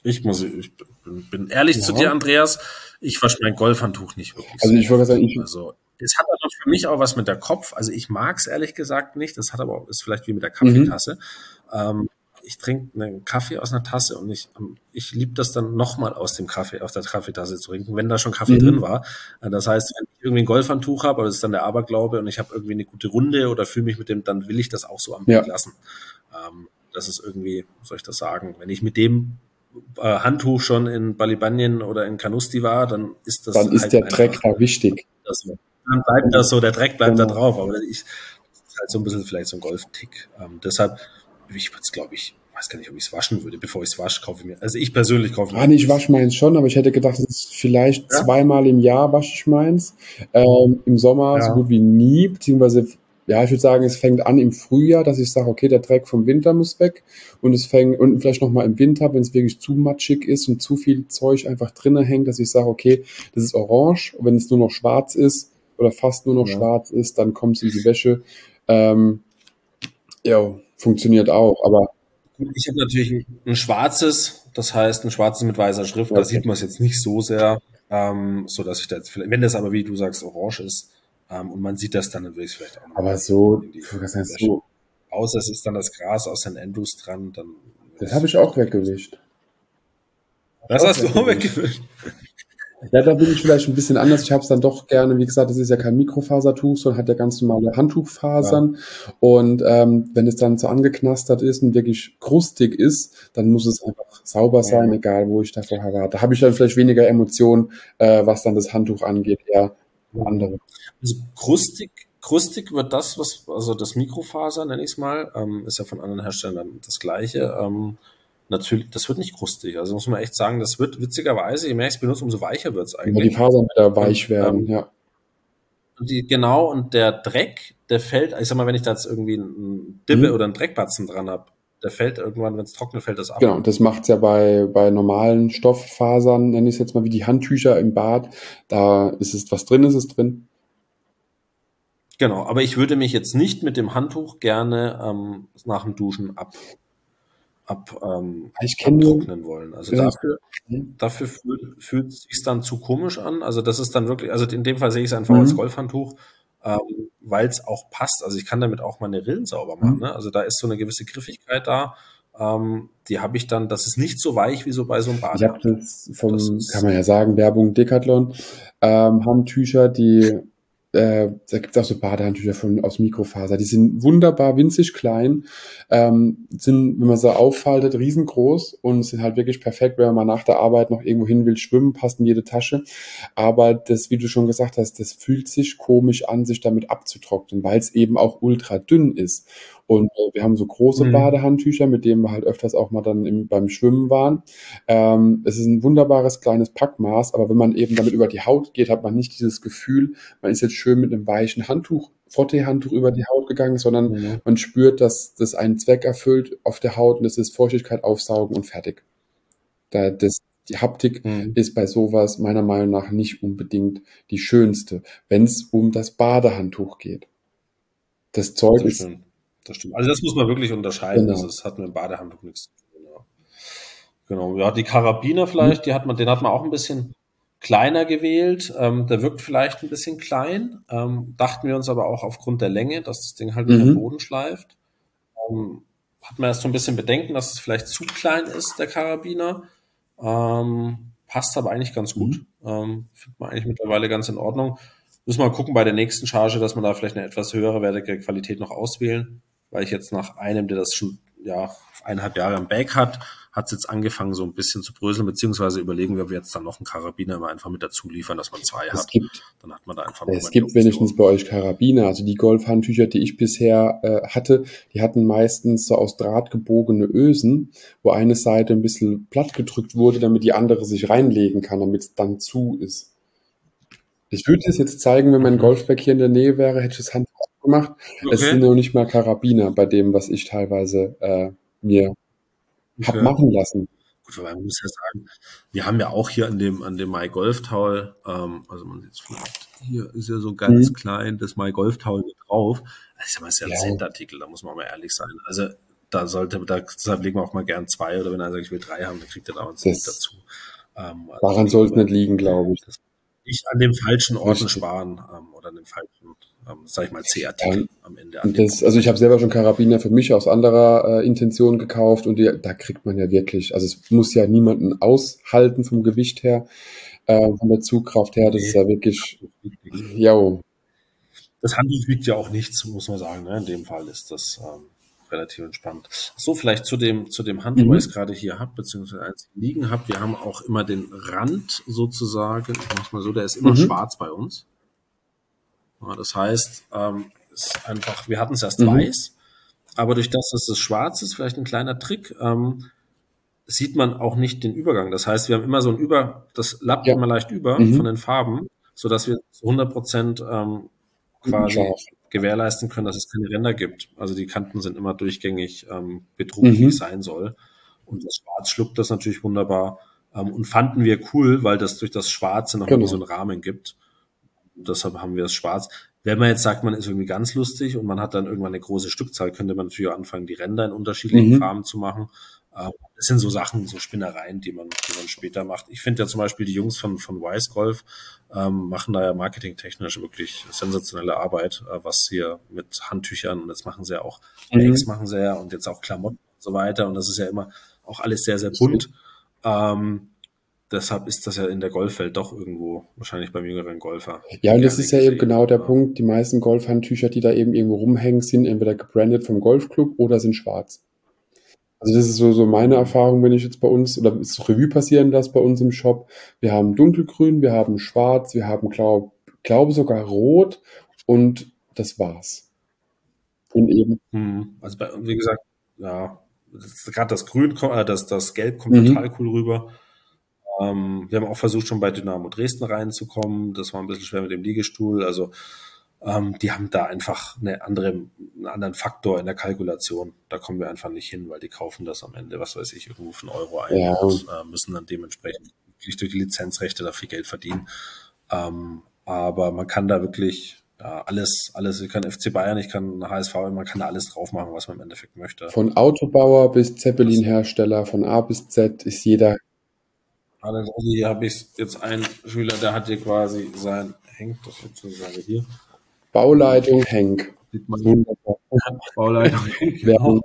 Ich bin ehrlich zu dir, Ja. Andreas. Ich wasche mein Golfhandtuch nicht wirklich Also so ich wollte oft. sagen, ich, Also es hat aber für mich auch was mit der Kopf. Also ich mag es ehrlich gesagt nicht. Das hat aber auch, ist vielleicht wie mit der mhm, Kaffeetasse. Ähm, ich trinke einen Kaffee aus einer Tasse und ich liebe das dann nochmal aus dem Kaffee, aus der Kaffeetasse zu trinken, wenn da schon Kaffee drin mhm, war. Das heißt, wenn ich irgendwie ein Golfhandtuch habe, aber das ist dann der Aberglaube und ich habe irgendwie eine gute Runde oder fühle mich mit dem, dann will ich das auch so am Blick ja, lassen. Das ist irgendwie, wie soll ich das sagen, wenn ich mit dem Handtuch schon in Balibanien oder in Canusti war, dann ist das dann ist halt der Dreck einfach, da wichtig. dann bleibt das so, der Dreck bleibt da Genau. drauf. Aber das ist halt so ein bisschen vielleicht so ein Golftick. Deshalb, ich würde es, glaube ich, weiß gar nicht, ob ich es waschen würde. Bevor ich es wasche, kaufe ich mir, also ich persönlich kaufe mir Ah, nee, ich eigentlich, wasche meins schon, aber ich hätte gedacht, das ist vielleicht ja, zweimal im Jahr wasche ich meins. Im Sommer so ja, gut wie nie, beziehungsweise, ja, ich würde sagen, es fängt an im Frühjahr, dass ich sage, okay, der Dreck vom Winter muss weg. Und es fängt, und vielleicht nochmal im Winter, wenn es wirklich zu matschig ist und zu viel Zeug einfach drinnen hängt, dass ich sage, okay, das ist orange. Und wenn es nur noch schwarz ist oder fast nur noch ja. schwarz ist, dann kommt es in die Wäsche. Ähm, ja, funktioniert auch, aber Ich habe natürlich ein schwarzes, das heißt ein schwarzes mit weißer Schrift, da okay. sieht man es jetzt nicht so sehr, so dass ich da jetzt vielleicht, wenn das aber, wie du sagst, orange ist, und man sieht das, dann würde ich es vielleicht auch Aber nochmal so, in die was heißt Wäsche. so, Außer es ist dann das Gras aus St. Andrews dran, dann würde das ich es habe ich vielleicht auch auch raus. weggewischt. Hab ich Das auch hast du auch weggewischt. weggewischt. Ja, da bin ich vielleicht ein bisschen anders. Ich habe es dann doch gerne, wie gesagt, das ist ja kein Mikrofasertuch, sondern hat ja ganz normale Ja. Handtuchfasern. Und wenn es dann so angeknastert ist und wirklich krustig ist, dann muss es einfach sauber sein, Mhm. egal wo ich da vorher war. Da habe ich dann vielleicht weniger Emotionen, was dann das Handtuch angeht, eher Mhm. andere. Also krustig wird das, also das Mikrofaser, nenne ich es mal, ist ja von anderen Herstellern dann das gleiche. Natürlich, das wird nicht krustig. Also muss man echt sagen, das wird witzigerweise, je mehr ich es benutze, umso weicher wird es Wenn die eigentlich. Fasern wieder Und weich werden, ja. genau, und der Dreck, der fällt, ich sag mal, wenn ich da jetzt irgendwie einen Dibbe Mhm. oder einen Dreckbatzen dran habe, der fällt irgendwann, wenn es trocknet, fällt das ab. Genau, das macht's ja bei normalen Stofffasern, nenne ich es jetzt mal wie die Handtücher im Bad. Da ist es, was drin ist, ist drin. Genau, aber ich würde mich jetzt nicht mit dem Handtuch gerne nach dem Duschen Ich kenne, abtrocknen wollen. Also ja, dafür fühlt es sich dann zu komisch an. Also das ist dann wirklich, also in dem Fall sehe ich es einfach als mhm. Golfhandtuch, weil es auch passt. Also ich kann damit auch meine Rillen sauber machen. Mhm. Ne? Also da ist so eine gewisse Griffigkeit da. Die habe ich dann, das ist nicht so weich wie so bei so einem Ich habe Badehandtuch. das Das vom, kann ist, man ja sagen, Werbung Decathlon, Handtücher, da gibt's auch so Badehandtücher aus Mikrofaser. Die sind wunderbar winzig klein, sind, wenn man sie auffaltet, riesengroß und sind halt wirklich perfekt, wenn man mal nach der Arbeit noch irgendwo hin will, schwimmen, passt in jede Tasche. Aber das, wie du schon gesagt hast, das fühlt sich komisch an, sich damit abzutrocknen, weil es eben auch ultra dünn ist. Und wir haben so große mhm. Badehandtücher, mit denen wir halt öfters auch mal dann beim Schwimmen waren. Es ist ein wunderbares kleines Packmaß, aber wenn man eben damit über die Haut geht, hat man nicht dieses Gefühl, man ist jetzt schön mit einem weichen Handtuch, Frotteehandtuch über die Haut gegangen, sondern Mhm. man spürt, dass das einen Zweck erfüllt auf der Haut und das ist Feuchtigkeit aufsaugen und fertig. Die Haptik Mhm. ist bei sowas meiner Meinung nach nicht unbedingt die schönste, wenn es um das Badehandtuch geht. Das Zeug Das ist stimmt. Das stimmt. Also das muss man wirklich unterscheiden. Das genau. ist, hat mit dem Badehandtuch nichts zu tun. Ja. Genau, ja, die Karabiner Mhm. vielleicht, den hat man auch ein bisschen kleiner gewählt. Der wirkt vielleicht ein bisschen klein. Dachten wir uns aber auch aufgrund der Länge, dass das Ding halt nicht am Mhm. Boden schleift. Ähm, Hat man erst so ein bisschen Bedenken, dass es vielleicht zu klein ist, der Karabiner. Passt aber eigentlich ganz gut. Mhm. Findet man eigentlich mittlerweile ganz in Ordnung. Müssen wir mal gucken bei der nächsten Charge, dass man da vielleicht eine etwas höhere wertige Qualität noch auswählen, weil ich jetzt nach einem, der das schon ja 1,5 Jahre im Bag hat, hat es jetzt angefangen so ein bisschen zu bröseln, beziehungsweise überlegen wir, ob wir jetzt dann noch einen Karabiner immer einfach mit dazu liefern, dass man zwei Es hat. gibt Dann hat man da einfach Es nochmal die gibt wenigstens Option. bei euch Karabiner. Also die Golfhandtücher, die ich bisher hatte, die hatten meistens so aus Draht gebogene Ösen, wo eine Seite ein bisschen platt gedrückt wurde, damit die andere sich reinlegen kann, damit es dann zu ist. Ich würde es jetzt zeigen, wenn mein Mhm. Golfbag hier in der Nähe wäre, hätte ich das Handtuch gemacht. Es sind Okay. noch nicht mal Karabiner bei dem, was ich teilweise mir hab Okay. machen lassen. Gut, weil man muss ja sagen, wir haben ja auch hier an dem My Golf Towel, also man sieht es vielleicht, hier ist ja so Mhm. ganz klein das My Golf Towel mit drauf. Also ich sag mal, ist ja ein Ja, Centartikel, da muss man mal ehrlich sein. Also deshalb legen wir auch mal gern 2 oder wenn einer sagt, ich will 3 haben, dann kriegt er da uns nicht dazu. Daran soll es nicht liegen, glaube ich. Nicht an dem falschen Orten Richtig. sparen oder an dem falschen, sag ich mal, C-Artikel am Ende. Also ich habe selber schon Karabiner für mich aus anderer Intention gekauft und da kriegt man ja wirklich, also es muss ja niemanden aushalten vom Gewicht her, von der Zugkraft her, das ist ja wirklich, ja. Das Handtuch wiegt ja auch nichts, muss man sagen. Ne? In dem Fall ist das relativ entspannt. So, vielleicht zu dem Handtuch, was ich gerade hier habe, beziehungsweise eins liegen habe. Wir haben auch immer den Rand sozusagen, ich mach's mal so, der ist immer schwarz bei uns. Ja, das heißt, ist einfach, wir hatten es erst weiß, aber durch das, dass es schwarz ist, vielleicht ein kleiner Trick, sieht man auch nicht den Übergang. Das heißt, wir haben immer so ein das lappt immer leicht über von den Farben, sodass wir zu 100% quasi gewährleisten können, dass es keine Ränder gibt. Also die Kanten sind immer durchgängig bedruckt, wie es sein soll. Und das Schwarz schluckt das natürlich wunderbar. Und fanden wir cool, weil das durch das Schwarze noch so einen Rahmen gibt. Und deshalb haben wir das Schwarz. Wenn man jetzt sagt, man ist irgendwie ganz lustig und man hat dann irgendwann eine große Stückzahl, könnte man natürlich auch anfangen, die Ränder in unterschiedlichen Farben zu machen. Das sind so Sachen, so Spinnereien, die man später macht. Ich finde ja zum Beispiel die Jungs von Wise Golf machen da ja marketingtechnisch wirklich sensationelle Arbeit, was hier mit Handtüchern und jetzt machen sie ja auch Bags machen sie ja und jetzt auch Klamotten und so weiter und das ist ja immer auch alles sehr, sehr bunt. Deshalb ist das ja in der Golfwelt doch irgendwo wahrscheinlich beim jüngeren Golfer. Ja, und das ist ja eben genau der Punkt. Die meisten Golfhandtücher, die da eben irgendwo rumhängen, sind entweder gebrandet vom Golfclub oder sind schwarz. Also das ist so meine Erfahrung, wenn ich jetzt bei uns, oder ist Revue passieren lasse bei uns im Shop. Wir haben dunkelgrün, wir haben schwarz, wir haben, glaube sogar rot und das war's. Und eben. Also wie gesagt, ja, gerade das Grün, das Gelb kommt total cool rüber. Wir haben auch versucht, schon bei Dynamo Dresden reinzukommen. Das war ein bisschen schwer mit dem Liegestuhl. Also die haben da einfach einen anderen Faktor in der Kalkulation. Da kommen wir einfach nicht hin, weil die kaufen das am Ende, was weiß ich, irgendwo für €1 ein und müssen dann dementsprechend wirklich durch die Lizenzrechte da viel Geld verdienen. Aber man kann da wirklich alles, ich kann FC Bayern, ich kann HSV, man kann da alles drauf machen, was man im Endeffekt möchte. Von Autobauer bis Zeppelin-Hersteller, von A bis Z ist jeder. Also hier habe ich jetzt einen Schüler, der hat hier quasi hängt das sozusagen hier. Bauleitung Henk. Wunderbar. Bauleitung Henk. Genau.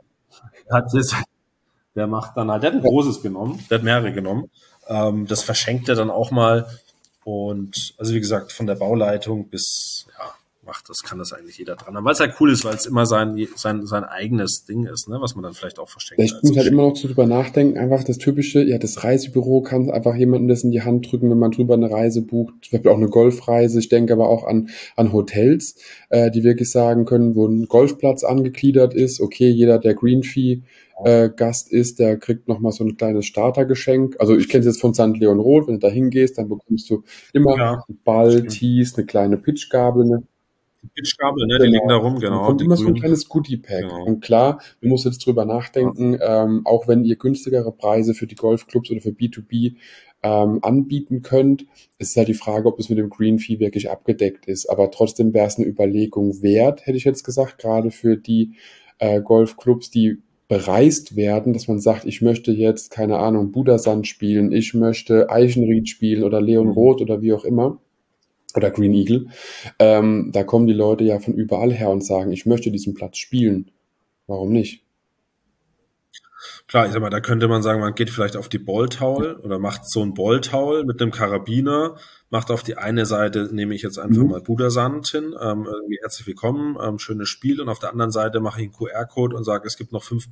Der macht dann halt, der hat ein großes genommen, der hat mehrere genommen. Das verschenkt er dann auch mal. Und also wie gesagt, von der Bauleitung bis, kann das eigentlich jeder dran haben. Weil es halt cool ist, weil es immer sein eigenes Ding ist, ne, was man dann vielleicht auch verschenkt. Ich muss halt immer noch so drüber nachdenken, einfach das Typische, das Reisebüro kann einfach jemandem das in die Hand drücken, wenn man drüber eine Reise bucht, zum Beispiel auch eine Golfreise. Ich denke aber auch an Hotels, die wirklich sagen können, wo ein Golfplatz angegliedert ist, okay, jeder, der Greenfee Gast ist, der kriegt nochmal so ein kleines Startergeschenk. Also ich kenne es jetzt von St. Leon Roth, wenn du da hingehst, dann bekommst du immer einen Ball, Tees, eine kleine Pitchgabel, Pitchgabel, ne? Die liegen da rum, genau. Und immer so ein kleines Goodie-Pack. Genau. Und klar, man muss jetzt drüber nachdenken, auch wenn ihr günstigere Preise für die Golfclubs oder für B2B anbieten könnt, ist halt die Frage, ob es mit dem Green Fee wirklich abgedeckt ist. Aber trotzdem wäre es eine Überlegung wert, hätte ich jetzt gesagt, gerade für die Golfclubs, die bereist werden, dass man sagt, ich möchte jetzt, keine Ahnung, Budasand spielen, ich möchte Eichenried spielen oder Leon Roth oder wie auch immer. Oder Green Eagle, da kommen die Leute ja von überall her und sagen, ich möchte diesen Platz spielen. Warum nicht? Klar, ich sag mal, da könnte man sagen, man geht vielleicht auf die Balltaul oder macht so ein Balltaul mit einem Karabiner, macht auf die eine Seite, nehme ich jetzt einfach mal Budasand hin, irgendwie herzlich willkommen, schönes Spiel, und auf der anderen Seite mache ich einen QR-Code und sage, es gibt noch 5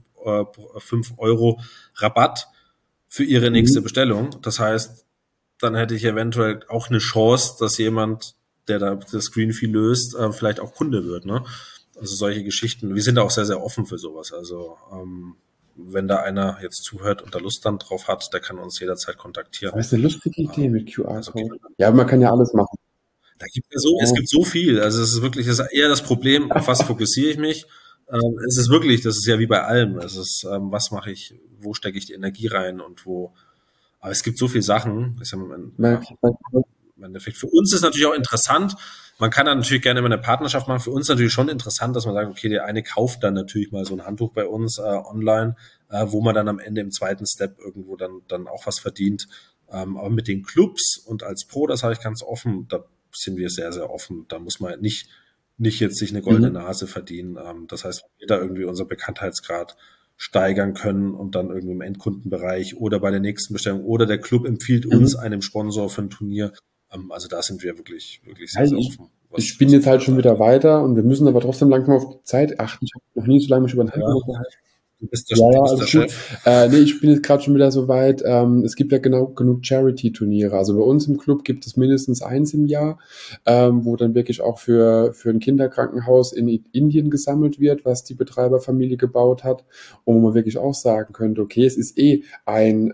€ Rabatt für Ihre nächste Bestellung. Das heißt, dann hätte ich eventuell auch eine Chance, dass jemand, der da das Green Fee löst, vielleicht auch Kunde wird, ne? Also solche Geschichten. Wir sind da auch sehr, sehr offen für sowas. Also wenn da einer jetzt zuhört und da Lust dann drauf hat, der kann uns jederzeit kontaktieren. Das ist eine lustige Idee mit QR-Code. Ja, man kann ja alles machen. Es gibt so viel. Also es ist wirklich, das ist eher das Problem, auf was fokussiere ich mich. Es ist wirklich, das ist ja wie bei allem. Es ist, was mache ich, wo stecke ich die Energie rein und wo. Aber es gibt so viele Sachen. Im Endeffekt für uns ist natürlich auch interessant. Man kann dann natürlich gerne immer eine Partnerschaft machen. Für uns natürlich schon interessant, dass man sagt, okay, der eine kauft dann natürlich mal so ein Handtuch bei uns online, wo man dann am Ende im zweiten Step irgendwo dann auch was verdient. Aber mit den Clubs und als Pro, das habe ich ganz offen, da sind wir sehr, sehr offen. Da muss man nicht jetzt sich eine goldene Nase verdienen. Das heißt, wenn wir da irgendwie unser Bekanntheitsgrad steigern können und dann irgendwie im Endkundenbereich oder bei der nächsten Bestellung oder der Club empfiehlt uns einem Sponsor für ein Turnier. Also da sind wir wirklich, wirklich sehr, Also sehr ich, offen. ich bin jetzt halt schon wieder weiter und wir müssen aber trotzdem langsam auf die Zeit achten. Ich habe noch nie so lange mich über ein Handtuch unterhalten. Du bist Ja, du bist alles der gut. Chef. Nee, ich bin jetzt gerade schon wieder so weit. Es gibt ja genug Charity-Turniere. Also bei uns im Club gibt es mindestens eins im Jahr, wo dann wirklich auch für ein Kinderkrankenhaus in Indien gesammelt wird, was die Betreiberfamilie gebaut hat. Und wo man wirklich auch sagen könnte, okay, es ist ein,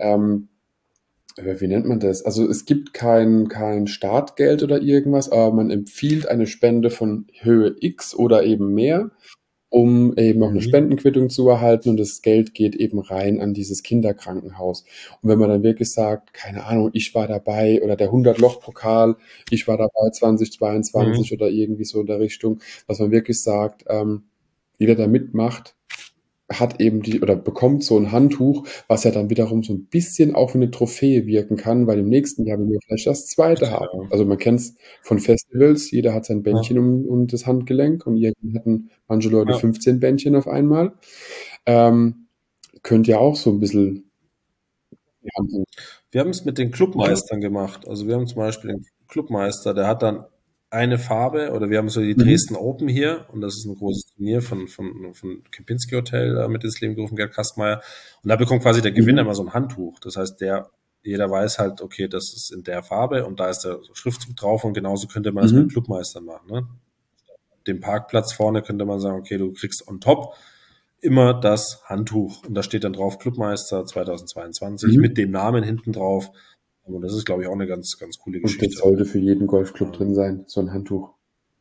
wie nennt man das? Also es gibt kein Startgeld oder irgendwas, aber man empfiehlt eine Spende von Höhe X oder eben mehr, um eben auch eine Spendenquittung zu erhalten und das Geld geht eben rein an dieses Kinderkrankenhaus. Und wenn man dann wirklich sagt, keine Ahnung, ich war dabei oder der 100-Loch-Pokal, ich war dabei 2022 oder irgendwie so in der Richtung, dass man wirklich sagt, jeder, der mitmacht, hat eben oder bekommt so ein Handtuch, was ja dann wiederum so ein bisschen auch wie eine Trophäe wirken kann, weil im nächsten Jahr will man vielleicht das zweite haben. Also man kennt es von Festivals, jeder hat sein Bändchen um das Handgelenk und irgendwie hatten manche Leute 15 Bändchen auf einmal. Könnte ja auch so ein bisschen die Hand in. Wir haben es mit den Clubmeistern gemacht. Also wir haben zum Beispiel den Clubmeister, der hat dann eine Farbe, oder wir haben so die Dresden Open hier, und das ist ein großes Turnier von Kempinski Hotel mit ins Leben gerufen, Gerd Kastmeier. Und da bekommt quasi der Gewinner immer so ein Handtuch. Das heißt, jeder weiß halt, okay, das ist in der Farbe und da ist der Schriftzug drauf, und genauso könnte man das mit den Clubmeistern machen. Ne? Dem Parkplatz vorne könnte man sagen, okay, du kriegst on top immer das Handtuch. Und da steht dann drauf Clubmeister 2022 mit dem Namen hinten drauf. Und das ist, glaube ich, auch eine ganz, ganz coole Und das Geschichte. sollte für jeden Golfclub drin sein, so ein Handtuch.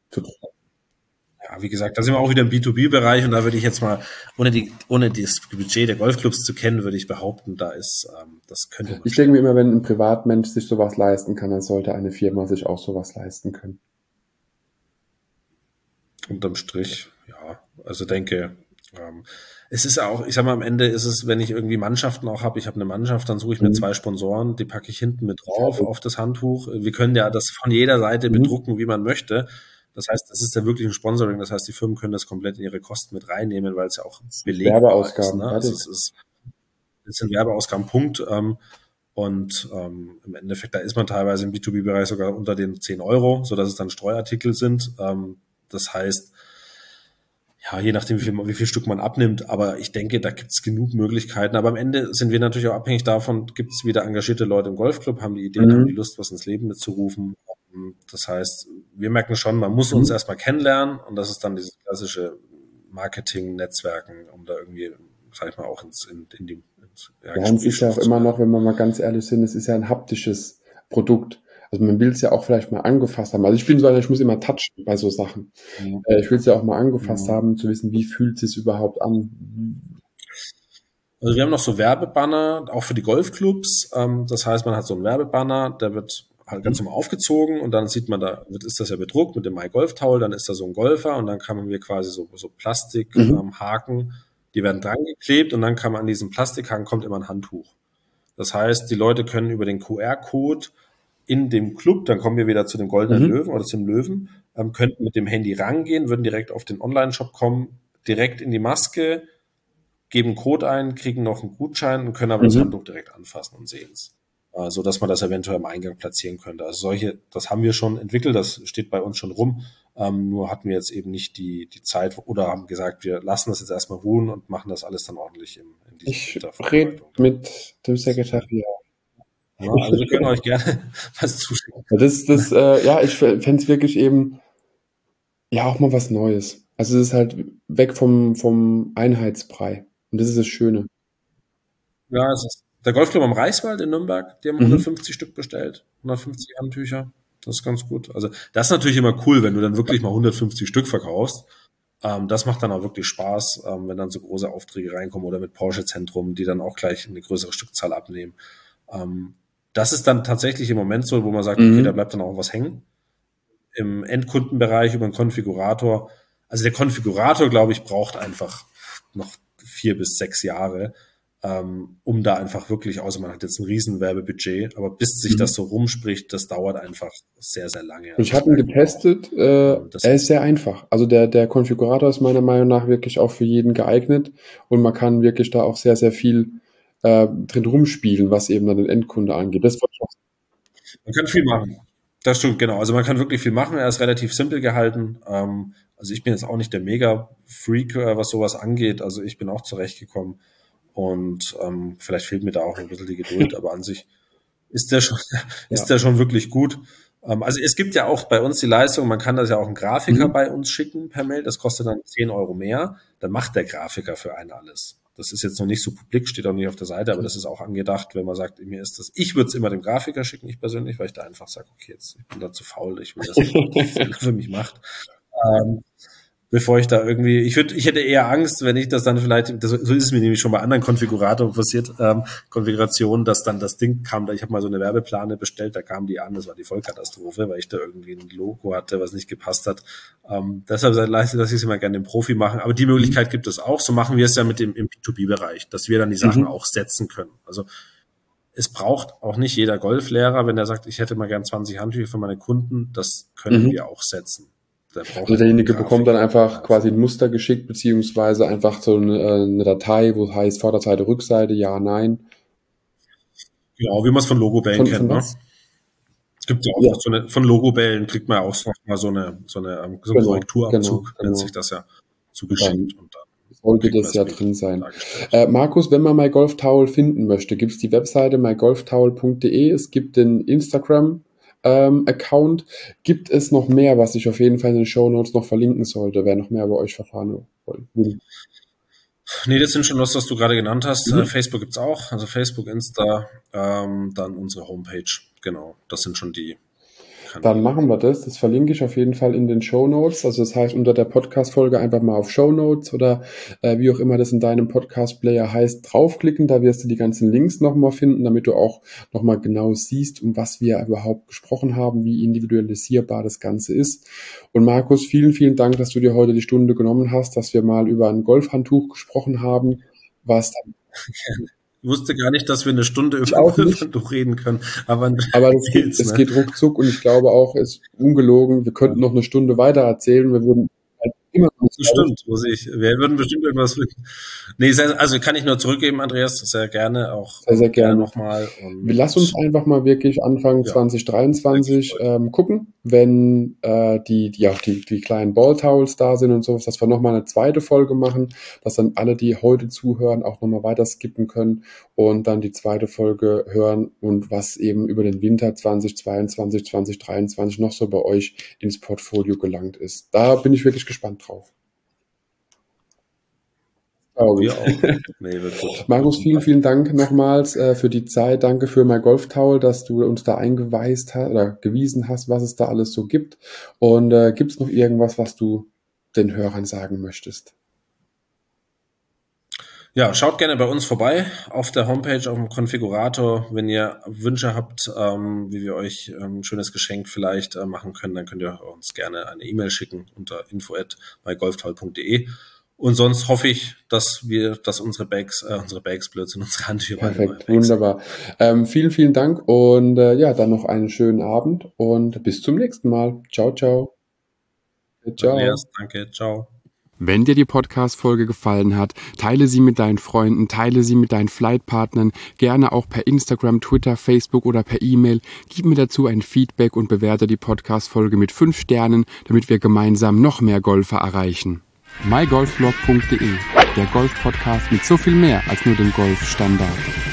Ja, wie gesagt, da sind wir auch wieder im B2B-Bereich, und da würde ich jetzt mal, ohne das Budget der Golfclubs zu kennen, würde ich behaupten, das könnte man. Ich denke mir immer, wenn ein Privatmensch sich sowas leisten kann, dann sollte eine Firma sich auch sowas leisten können. Unterm Strich, ja, also denke, es ist auch, ich sag mal, am Ende ist es, wenn ich irgendwie Mannschaften auch habe, ich habe eine Mannschaft, dann suche ich mir 2 Sponsoren, die packe ich hinten mit drauf auf das Handtuch. Wir können ja das von jeder Seite bedrucken, wie man möchte. Das heißt, das ist ja wirklich ein Sponsoring. Das heißt, die Firmen können das komplett in ihre Kosten mit reinnehmen, weil es ja auch belegbar Werbeausgaben, ist. Ne? Also es sind Werbeausgaben, Punkt. Und im Endeffekt, da ist man teilweise im B2B-Bereich sogar unter den 10 Euro, sodass es dann Streuartikel sind. Das heißt, ja, je nachdem, wie viel Stück man abnimmt. Aber ich denke, da gibt es genug Möglichkeiten. Aber am Ende sind wir natürlich auch abhängig davon, gibt es wieder engagierte Leute im Golfclub, haben die Ideen, haben die Lust, was ins Leben mitzurufen. Das heißt, wir merken schon, man muss uns erstmal kennenlernen, und das ist dann dieses klassische Marketing-Netzwerken, um da irgendwie, sag ich mal, auch ja, es ist ja auch immer noch, wenn wir mal ganz ehrlich sind, es ist ja ein haptisches Produkt. Also man will es ja auch vielleicht mal angefasst haben. Also ich bin so einer, ich muss immer touchen bei so Sachen. Ich will es ja auch mal angefasst haben, zu wissen, wie fühlt es sich überhaupt an. Also wir haben noch so Werbebanner, auch für die Golfclubs. Das heißt, man hat so einen Werbebanner, der wird halt ganz normal aufgezogen, und dann sieht man, ist das ja bedruckt mit dem MyGolfTowel, dann ist da so ein Golfer, und dann kann man hier quasi so Plastikhaken, die werden dran geklebt, und dann kann man an diesen Plastikhaken kommt immer ein Handtuch. Das heißt, die Leute können über den QR-Code in dem Club, dann kommen wir wieder zu dem goldenen Löwen oder zum Löwen, könnten mit dem Handy rangehen, würden direkt auf den Online-Shop kommen, direkt in die Maske, geben Code ein, kriegen noch einen Gutschein und können aber das Handtuch direkt anfassen und sehen es. So dass man das eventuell im Eingang platzieren könnte. Also das haben wir schon entwickelt, das steht bei uns schon rum. Nur hatten wir jetzt eben nicht die Zeit oder haben gesagt, wir lassen das jetzt erstmal ruhen und machen das alles dann ordentlich in Ich rede mit dem Sekretariat. Ja, also wir können euch gerne was zuschicken. Ja, ich fände es wirklich eben, ja, auch mal was Neues. Also es ist halt weg vom Einheitsbrei. Und das ist das Schöne. Ja, es ist der Golfclub am Reichswald in Nürnberg, die haben 150 Stück bestellt, 150 Handtücher. Das ist ganz gut. Also das ist natürlich immer cool, wenn du dann wirklich mal 150 Stück verkaufst. Das macht dann auch wirklich Spaß, wenn dann so große Aufträge reinkommen, oder mit Porsche-Zentrum, die dann auch gleich eine größere Stückzahl abnehmen. Das ist dann tatsächlich im Moment so, wo man sagt, okay, da bleibt dann auch was hängen. im Endkundenbereich über einen Konfigurator. Also der Konfigurator, glaube ich, braucht einfach noch 4 bis 6 Jahre, um da einfach wirklich, außer man hat jetzt ein riesen Werbebudget, aber bis sich das so rumspricht, das dauert einfach sehr, sehr lange. Ich habe ihn getestet, er ist sehr einfach. Also der Konfigurator ist meiner Meinung nach wirklich auch für jeden geeignet und man kann wirklich da auch sehr, sehr viel drin rumspielen, was eben dann den Endkunde angeht. Man kann viel machen. Das stimmt, genau. Also man kann wirklich viel machen. Er ist relativ simpel gehalten. Also ich bin jetzt auch nicht der Mega-Freak, was sowas angeht. Also ich bin auch zurechtgekommen. Und vielleicht fehlt mir da auch ein bisschen die Geduld, aber an sich ist der schon wirklich gut. Also es gibt ja auch bei uns die Leistung, man kann das ja auch einen Grafiker bei uns schicken per Mail. Das kostet dann 10 Euro mehr. Dann macht der Grafiker für einen alles. Das ist jetzt noch nicht so publik, steht auch nicht auf der Seite, aber das ist auch angedacht, wenn man sagt, mir ist das, ich würde es immer dem Grafiker schicken, ich persönlich, weil ich da einfach sage, okay, jetzt, ich bin da zu faul, ich will das nicht für mich macht. Bevor ich da irgendwie, ich hätte eher Angst, wenn ich das dann vielleicht, so ist es mir nämlich schon bei anderen Konfiguratoren passiert, Konfigurationen, dass dann das Ding kam, ich habe mal so eine Werbeplane bestellt, da kam die an, das war die Vollkatastrophe, weil ich da irgendwie ein Logo hatte, was nicht gepasst hat. Deshalb lasse ich es immer gerne dem Profi machen, aber die Möglichkeit gibt es auch, so machen wir es ja mit dem im B2B-Bereich, dass wir dann die Sachen auch setzen können. Also es braucht auch nicht jeder Golflehrer, wenn er sagt, ich hätte mal gern 20 Handtücher für meine Kunden, das können wir auch setzen. Also derjenige bekommt dann einfach quasi ein Muster geschickt, beziehungsweise einfach so eine Datei, wo heißt Vorderseite, Rückseite, ja, nein. Genau, wie man es von Logobällen kennt. Ne? Gibt ja auch von Logobällen kriegt man ja auch noch mal so einen Korrekturabzug, nennt sich das ja, zugeschickt. Und dann sollte das ja drin sein. Markus, wenn man MyGolfTowel finden möchte, gibt es die Webseite mygolftowel.de, es gibt den Instagram Account. Gibt es noch mehr, was ich auf jeden Fall in den Shownotes noch verlinken sollte, wer noch mehr über euch verfahren will? Nee, das sind schon das, was du gerade genannt hast. Facebook gibt's auch, also Facebook, Insta, dann unsere Homepage. Genau, das sind schon die Kanäle. Dann machen wir das. Das verlinke ich auf jeden Fall in den Shownotes. Also das heißt, unter der Podcast-Folge einfach mal auf Shownotes oder wie auch immer das in deinem Podcast-Player heißt, draufklicken. Da wirst du die ganzen Links nochmal finden, damit du auch nochmal genau siehst, um was wir überhaupt gesprochen haben, wie individualisierbar das Ganze ist. Und Markus, vielen, vielen Dank, dass du dir heute die Stunde genommen hast, dass wir mal über ein Golfhandtuch gesprochen haben, was dann Ich wusste gar nicht, dass wir eine Stunde über Golfhandtuch reden können. Aber es geht ruckzuck und ich glaube auch, es ist ungelogen, wir könnten noch eine Stunde weiter erzählen, wir würden halt immer noch Stimmt, wir würden bestimmt irgendwas finden. Nee, also kann ich nur zurückgeben, Andreas, sehr gerne auch. Sehr, sehr gerne nochmal. Wir lassen uns einfach mal wirklich Anfang 2023 gucken, wenn die kleinen Balltowels da sind und sowas, dass wir nochmal eine zweite Folge machen, dass dann alle, die heute zuhören, auch nochmal weiter skippen können und dann die zweite Folge hören und was eben über den Winter 2022, 2023 noch so bei euch ins Portfolio gelangt ist. Da bin ich wirklich gespannt drauf. Wir auch. Nee, wird gut. Markus, vielen, vielen Dank nochmals für die Zeit. Danke für MyGolfTowel, dass du uns da eingewiesen hast, was es da alles so gibt. Und gibt es noch irgendwas, was du den Hörern sagen möchtest? Ja, schaut gerne bei uns vorbei auf der Homepage, auf dem Konfigurator. Wenn ihr Wünsche habt, wie wir euch ein schönes Geschenk vielleicht machen können, dann könnt ihr uns gerne eine E-Mail schicken unter info@mygolftowel.de. Und sonst hoffe ich, dass unsere Handtücher perfekt, wunderbar. Vielen, vielen Dank und dann noch einen schönen Abend und bis zum nächsten Mal. Ciao, ciao. Ciao. Andreas, danke, ciao. Wenn dir die Podcast-Folge gefallen hat, teile sie mit deinen Freunden, teile sie mit deinen Flightpartnern, gerne auch per Instagram, Twitter, Facebook oder per E-Mail. Gib mir dazu ein Feedback und bewerte die Podcast-Folge mit 5 Sternen, damit wir gemeinsam noch mehr Golfer erreichen. mygolfblog.de, der Golf-Podcast mit so viel mehr als nur dem Golfstandard.